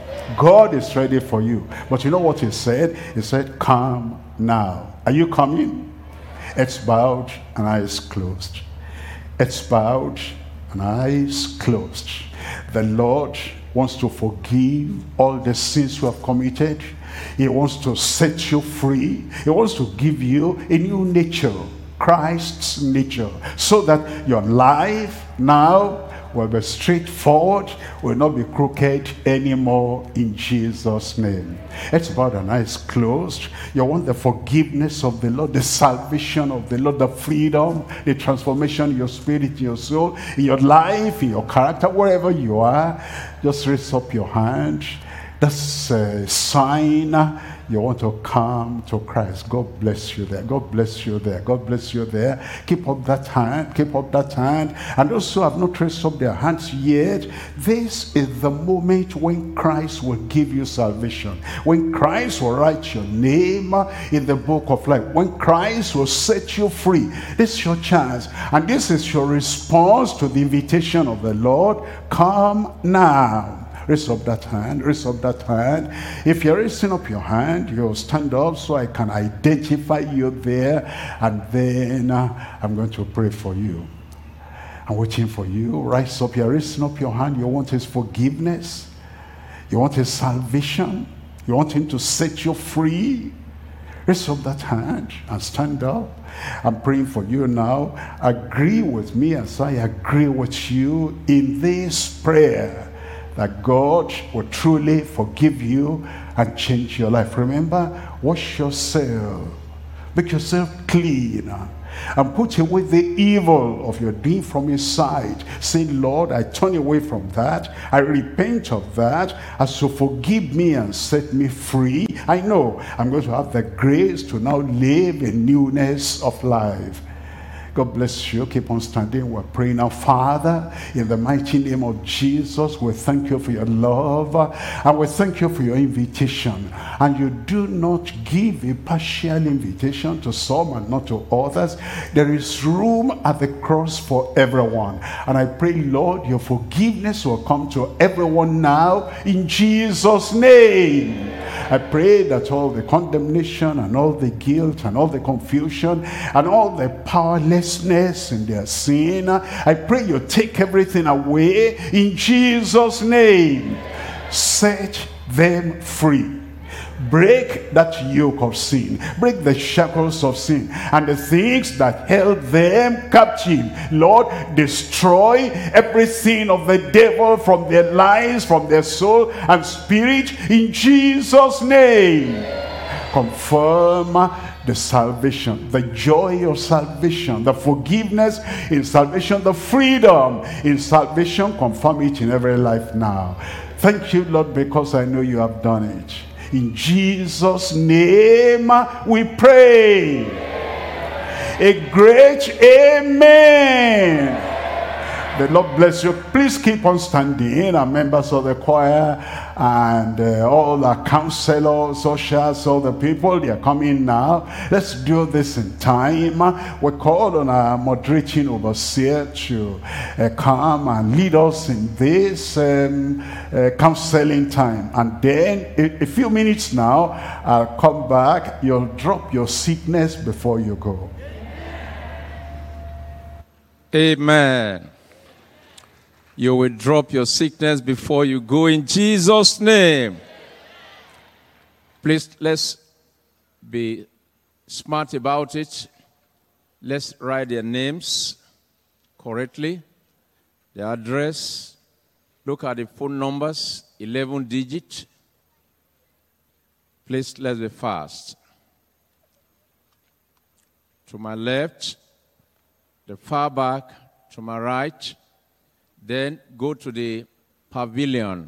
God is ready for you. But you know what he said? He said, come now. Are you coming? Heads bowed and eyes closed. Heads bowed and eyes closed. The Lord wants to forgive all the sins you have committed. He wants to set you free. He wants to give you a new nature, Christ's nature, so that your life now will be straightforward, will not be crooked anymore, in Jesus' name. It's about an eyes closed. You want the forgiveness of the Lord, the salvation of the Lord, the freedom, the transformation in your spirit, in your soul, in your life, in your character, wherever you are. Just raise up your hand. That's a sign you want to come to Christ. God bless you there. God bless you there. God bless you there. Keep up that hand. Keep up that hand. And those who have not raised up their hands yet, this is the moment when Christ will give you salvation. When Christ will write your name in the book of life. When Christ will set you free. This is your chance. And this is your response to the invitation of the Lord. Come now. Raise up that hand, raise up that hand. If you're raising up your hand, you'll stand up so I can identify you there. And then I'm going to pray for you. I'm waiting for you. Rise up, you're raising up your hand. You want his forgiveness. You want his salvation. You want him to set you free. Raise up that hand and stand up. I'm praying for you now. Agree with me as I agree with you in this prayer, that God will truly forgive you and change your life. Remember, wash yourself. Make yourself clean. And put away the evil of your deed from your side. Say, Lord, I turn away from that. I repent of that. As you forgive me and set me free, I know I'm going to have the grace to now live in newness of life. God bless you. Keep on standing. We're praying now. Father, in the mighty name of Jesus, we thank you for your love, and we thank you for your invitation. And you do not give a partial invitation to some and not to others. There is room at the cross for everyone. And I pray, Lord, your forgiveness will come to everyone now in Jesus' name. I pray that all the condemnation and all the guilt and all the confusion and all the powerlessness in their sin, I pray you take everything away in Jesus' name. Set them free. Break that yoke of sin. Break the shackles of sin and the things that held them captive. Lord, destroy everything of the devil from their lives, from their soul and spirit in Jesus' name. Confirm the salvation, the joy of salvation, the forgiveness in salvation, the freedom in salvation. Confirm it in every life now. Thank you, Lord, because I know you have done it. In Jesus' name we pray. A great amen. The Lord bless you. Please keep on standing. Our members of the choir and all the counselors, ushers, all the people, they are coming now. Let's do this in time. We call on our moderating overseer to come and lead us in this counseling time. And then, a few minutes now, I'll come back. You'll drop your sickness before you go. Amen. You will drop your sickness before you go in Jesus' name. Please, let's be smart about it. Let's write their names correctly, their address. Look at the phone numbers, 11 digit. Please, let's be fast. To my left, the far back, to my right. Then go to the pavilion.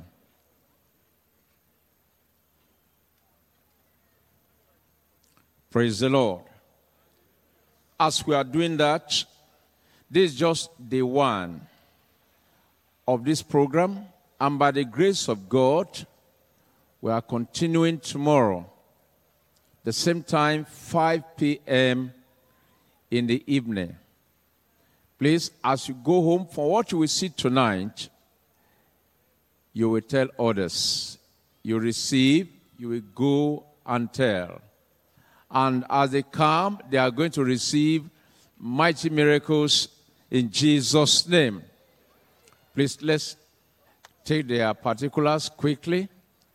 Praise the Lord. As we are doing that, this is just day one of this program. And by the grace of God, we are continuing tomorrow. The same time, 5 p.m. in the evening. Please, as you go home, for what you will see tonight, you will tell others. You receive, you will go and tell. And as they come, they are going to receive mighty miracles in Jesus' name. Please, let's take their particulars quickly.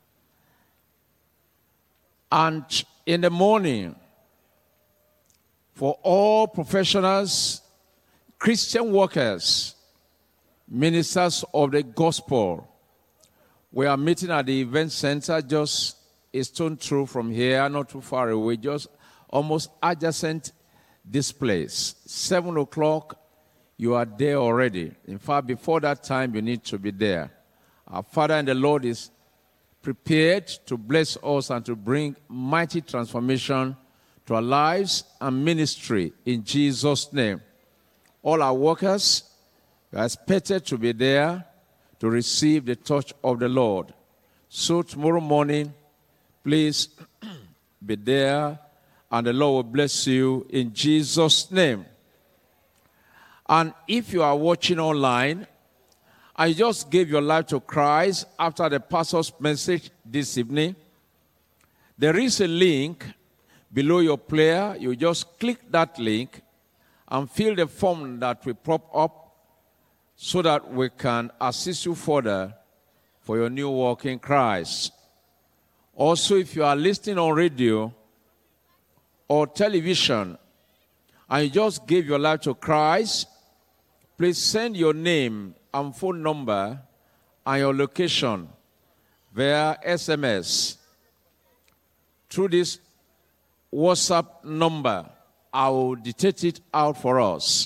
And in the morning, for all professionals, Christian workers, ministers of the gospel, we are meeting at the event center just a stone throw from here, not too far away, just almost adjacent this place. 7 o'clock, you are there already. In fact, before that time, you need to be there. Our Father and the Lord is prepared to bless us and to bring mighty transformation to our lives and ministry in Jesus' name. All our workers are expected to be there to receive the touch of the Lord. So tomorrow morning, please be there, and the Lord will bless you in Jesus' name. And if you are watching online, and you just gave your life to Christ after the pastor's message this evening, there is a link below your player. You just click that link and fill the form that will pop up so that we can assist you further for your new walk in Christ. Also, if you are listening on radio or television and you just gave your life to Christ, please send your name and phone number and your location via SMS through this WhatsApp number. I will dictate it out for us.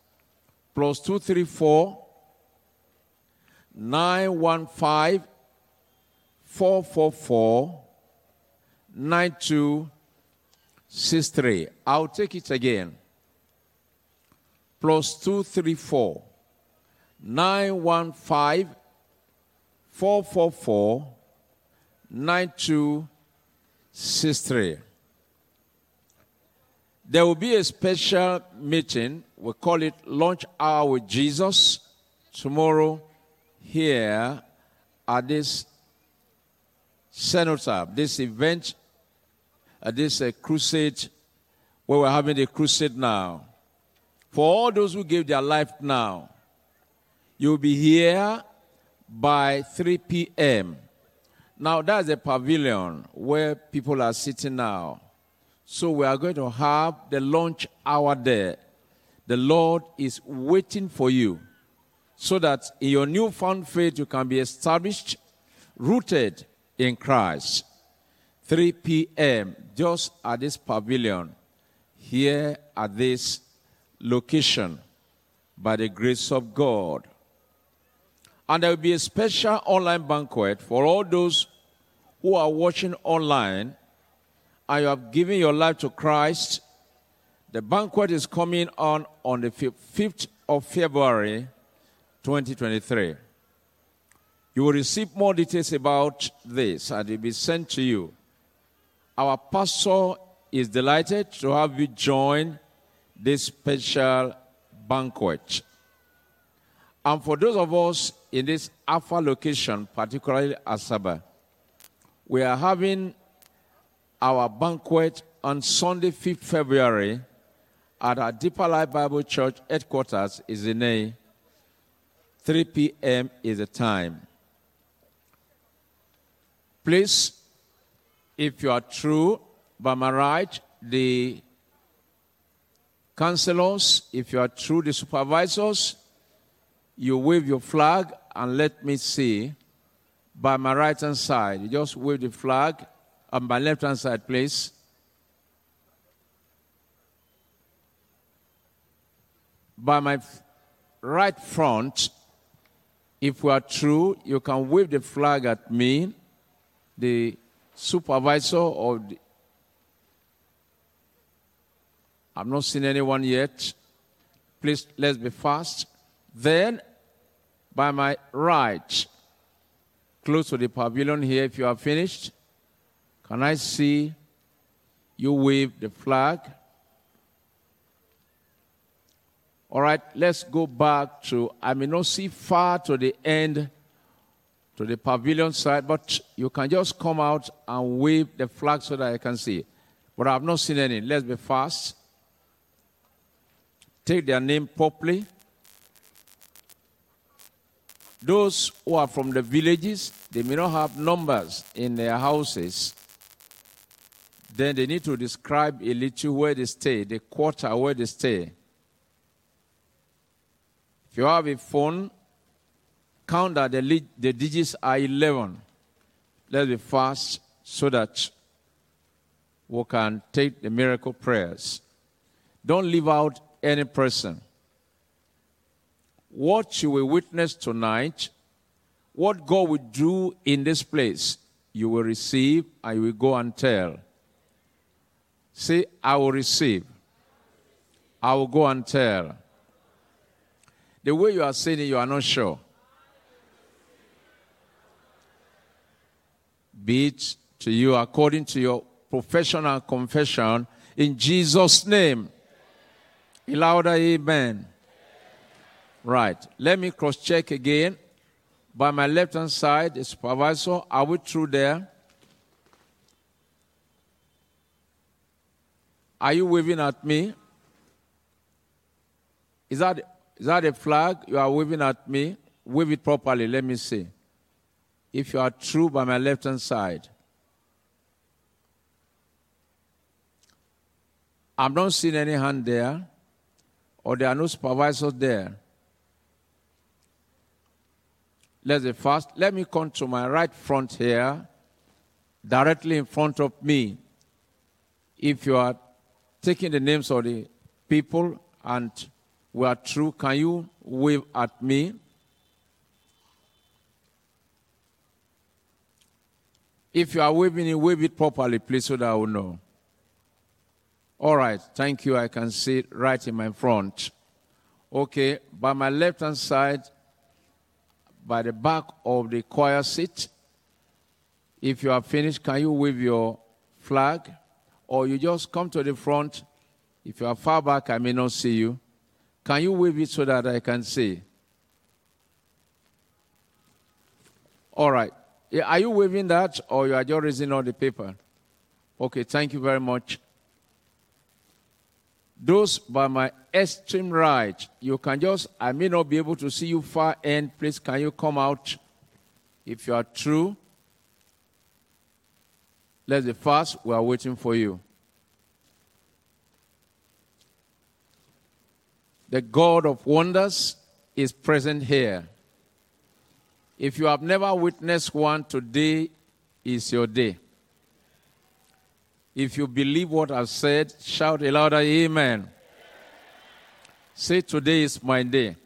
+234 915 444 9263. I'll take it again. +234 915 444 9263. There will be a special meeting. We call it Lunch Hour with Jesus tomorrow here at this cenotaph, this event, this crusade, where we're having the crusade now. For all those who gave their life now, you'll be here by 3 p.m. Now, that's the pavilion where people are sitting now. So we are going to have the lunch hour there. The Lord is waiting for you so that in your newfound faith you can be established, rooted in Christ. 3 p.m. just at this pavilion, here at this location, by the grace of God. And there will be a special online banquet for all those who are watching online and you have given your life to Christ. The banquet is coming on the 5th of February, 2023. You will receive more details about this and it will be sent to you. Our pastor is delighted to have you join this special banquet. And for those of us in this Alpha location, particularly Asaba, we are having our banquet on Sunday, 5th February at our Deeper Life Bible Church headquarters in A. 3 p.m. is the time. Please, if you are true, by my right, the counselors, if you are true, the supervisors, you wave your flag and let me see. By my right-hand side, you just wave the flag. On my left-hand side, please. By my right front, if we are true, you can wave the flag at me, the supervisor or the... I've not seen anyone yet. Please, let's be fast. Then, by my right, close to the pavilion here, if you are finished, can I see you wave the flag? All right, let's go back to, I may not see far to the end, to the pavilion side, but you can just come out and wave the flag so that I can see. But I've not seen any. Let's be fast. Take their name properly. Those who are from the villages, they may not have numbers in their houses. Then they need to describe a little where they stay, the quarter where they stay. If you have a phone, count that the digits are 11. Let's be fast so that we can take the miracle prayers. Don't leave out any person. What you will witness tonight, what God will do in this place, you will receive and you will go and tell. Say, I will receive. I will go and tell. The way you are saying it, you are not sure. Be it to you according to your professional confession in Jesus' name. A louder amen. Right. Let me cross-check again. By my left-hand side, the supervisor, are we through there? Are you waving at me? Is that a flag you are waving at me? Wave it properly. Let me see. If you are true by my left-hand side. I'm not seeing any hand there, or there are no supervisors there. Let's be fast. Let me come to my right front here, directly in front of me. If you are taking the names of the people and we are true, can you wave at me? If you are waving, wave it properly, please, so that I will know. All right, thank you. I can see it right in my front. Okay, by my left-hand side, by the back of the choir seat, if you are finished, can you wave your flag? Or you just come to the front. If you are far back, I may not see you. Can you wave it so that I can see? All right. Are you waving that, or you are just raising all the paper? Okay, thank you very much. Those by my extreme right, you can just, I may not be able to see you far end. Please, can you come out if you are true? Let's be fast. We are waiting for you. The God of wonders is present here. If you have never witnessed one, today is your day. If you believe what I've said, shout a louder amen. Say, today is my day.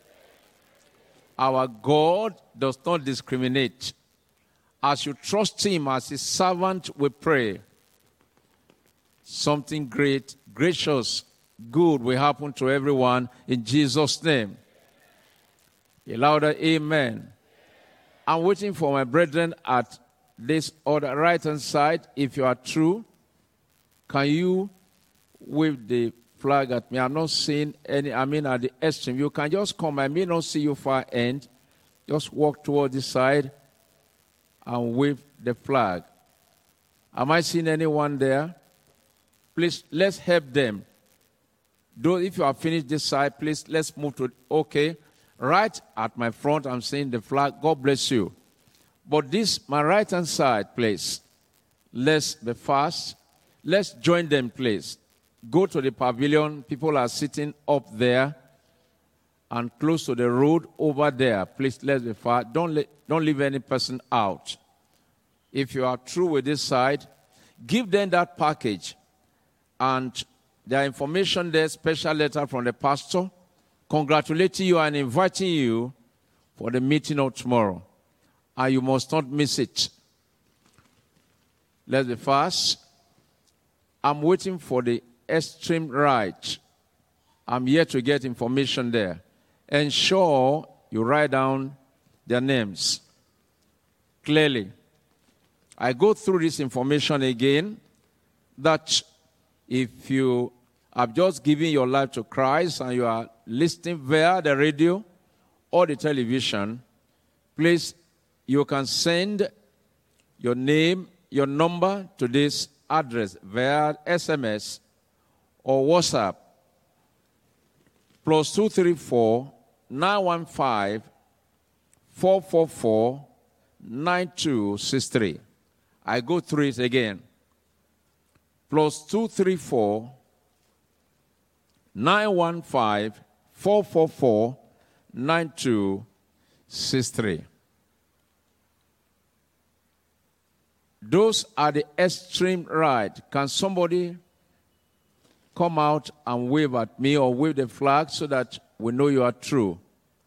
Our God does not discriminate. As you trust him as his servant, we pray. Something great, gracious, good will happen to everyone in Jesus' name. A louder amen. I'm waiting for my brethren at this other right-hand side. If you are true, can you wave the flag at me? I'm not seeing any, at the extreme. You can just come. I may not see you far end. Just walk toward this side and wave the flag. Am I seeing anyone there? Please, let's help them. Though if you have finished this side, please, let's move to, okay. Right at my front, I'm seeing the flag. God bless you. But this, my right-hand side, please. Let's be fast. Let's join them, please. Go to the pavilion. People are sitting up there and close to the road over there. Please, let's be fast. Don't leave any person out. If you are through with this side, give them that package. And their information there, special letter from the pastor, congratulating you and inviting you for the meeting of tomorrow. And you must not miss it. Let's be fast. I'm waiting for the extreme right. I'm here to get information there. Ensure you write down their names clearly. I go through this information again, that if you have just given your life to Christ and you are listening via the radio or the television, please, you can send your name, your number to this address via SMS or WhatsApp. +234 915 444 9263. I go through it again. +234 915 444 9263. Those are the extreme right. Can somebody come out and wave at me or wave the flag so that we know you are true?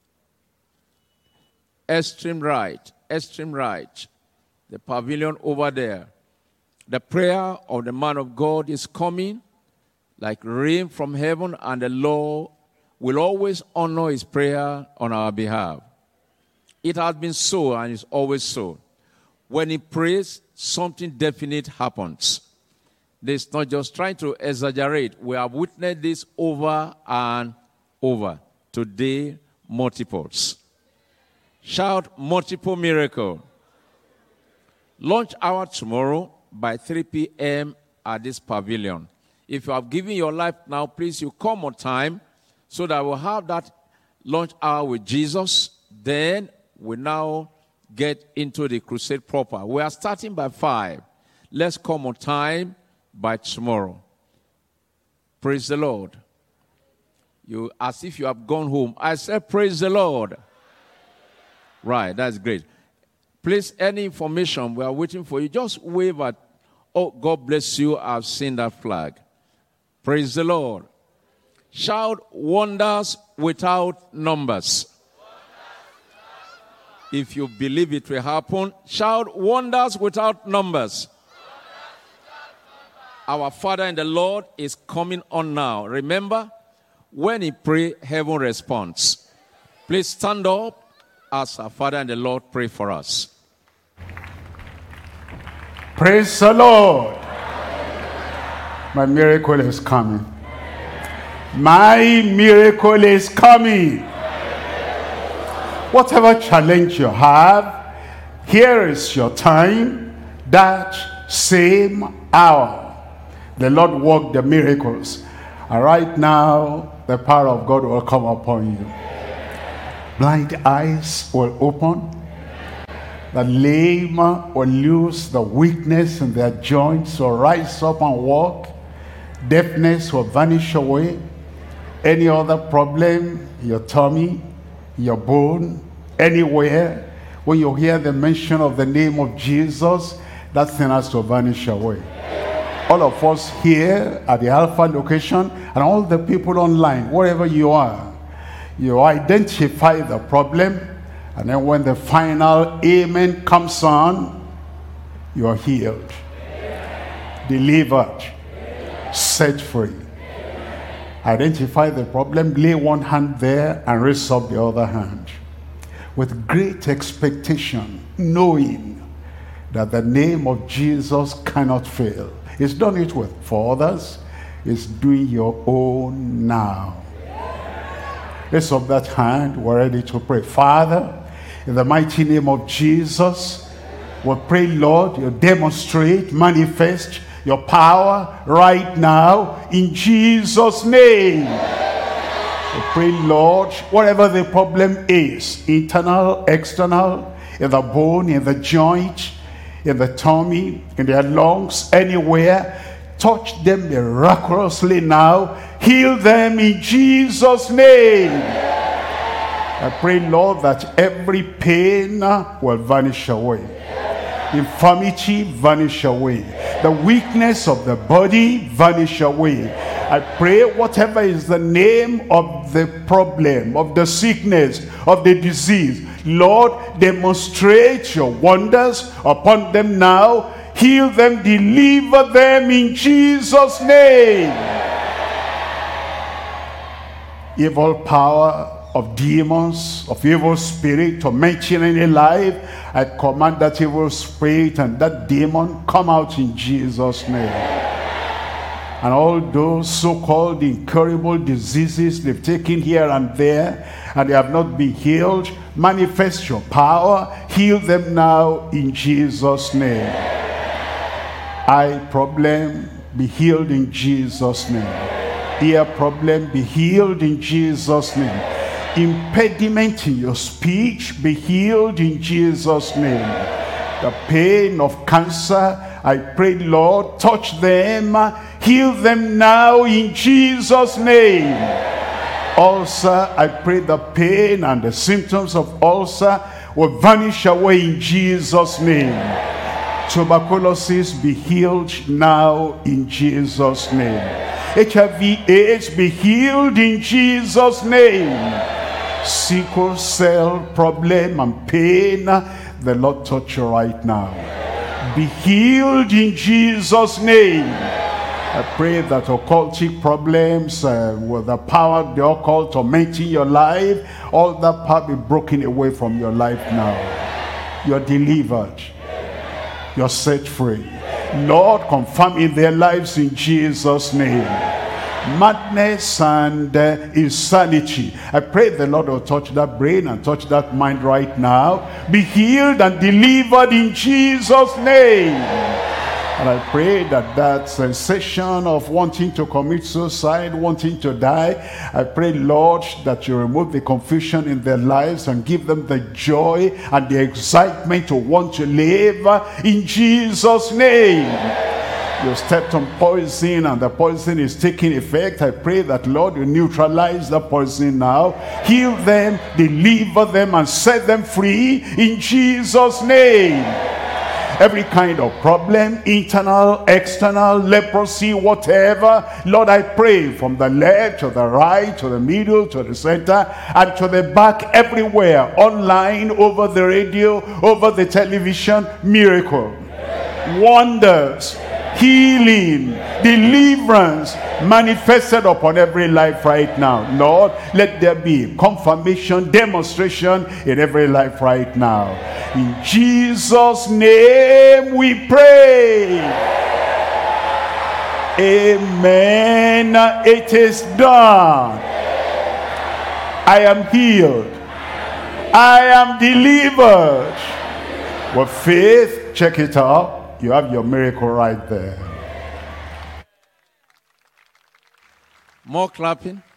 Extreme right, extreme right. The pavilion over there. The prayer of the man of God is coming like rain from heaven, and the Lord will always honor his prayer on our behalf. It has been so, and it's always so. When he prays, something definite happens. This is not just trying to exaggerate. We have witnessed this over and over. Today, multiples. Shout, multiple miracle. Launch hour tomorrow by 3 p.m. at this pavilion. If you have given your life now, please, you come on time so that we'll have that launch hour with Jesus. Then we now get into the crusade proper. We are starting by 5. Let's come on time by tomorrow. Praise the Lord. You, as if you have gone home. I said, praise the Lord. Right, that's great. Please, any information, we are waiting for you. Just wave at, oh, God bless you, I've seen that flag. Praise the Lord. Shout, wonders without numbers. If you believe it will happen, shout, wonders without numbers. Our Father in the Lord is coming on now. Remember, when he prays, heaven responds. Please stand up as our Father and the Lord pray for us. Praise the Lord. My miracle is coming. My miracle is coming. Whatever challenge you have, here is your time, that same hour. The Lord worked the miracles. And right now, the power of God will come upon you. Blind eyes will open. The lame will lose the weakness in their joints, will rise up and walk. Deafness will vanish away. Any other problem, your tummy, your bone, anywhere, when you hear the mention of the name of Jesus, that thing has to vanish away. All of us here at the Alpha location and all the people online, wherever you are, you identify the problem, and then when the final amen comes on, you are healed, delivered, set free. Identify the problem, lay one hand there and raise up the other hand. with great expectation, knowing that the name of Jesus cannot fail. He's done it for others. He's doing your own now. Raise up that hand. We're ready to pray. Father, in the mighty name of Jesus, we pray, Lord, you demonstrate, manifest your power right now in Jesus' name. We pray, Lord, whatever the problem is, internal, external, in the bone, in the joint, in the tummy, in their lungs, anywhere, touch them miraculously now. Heal them in Jesus' name. I pray, Lord, that every pain will vanish away. Infirmity vanish away. The weakness of the body vanish away. I pray whatever is the name of the problem, of the sickness, of the disease, Lord, demonstrate your wonders upon them now. Heal them, deliver them in Jesus' name. Evil power of demons, of evil spirit, tormenting any life, I command that evil spirit and that demon come out in Jesus' name. And all those so-called incurable diseases they've taken here and there, and they have not been healed, manifest your power, heal them now in Jesus' name. Eye problem, be healed in Jesus' name. Ear problem, be healed in Jesus' name. Impediment in your speech, be healed in Jesus' name. The pain of cancer, I pray, Lord, touch them, heal them now in Jesus' name. Ulcer, I pray the pain and the symptoms of ulcer will vanish away in Jesus' name. Tuberculosis, be healed now in Jesus' name. HIV/AIDS, be healed in Jesus' name. Sickle cell problem and pain, the Lord touch you right now. Be healed in Jesus' name. I pray that occultic problems with the power of the occult tormenting your life, all that power be broken away from your life now. You're delivered. You're set free. Lord, confirm in their lives in Jesus' name. Madness and insanity, I pray the Lord will touch that brain and touch that mind right now. Be healed and delivered in Jesus' name. And I pray that that sensation of wanting to commit suicide, wanting to die, I pray, Lord, that you remove the confusion in their lives and give them the joy and the excitement to want to live in Jesus' name. You stepped on poison and the poison is taking effect. I pray that, Lord, you neutralize the poison now. Heal them, deliver them, and set them free in Jesus' name. Every kind of problem, internal, external, leprosy, whatever, Lord, I pray from the left to the right, to the middle, to the center, and to the back, everywhere, online, over the radio, over the television, miracle, wonders, healing, deliverance manifested upon every life right now. Lord, let there be confirmation, demonstration in every life right now. In Jesus' name we pray. Amen. It is done. I am healed. I am delivered. With faith, check it out. You have your miracle right there. More clapping.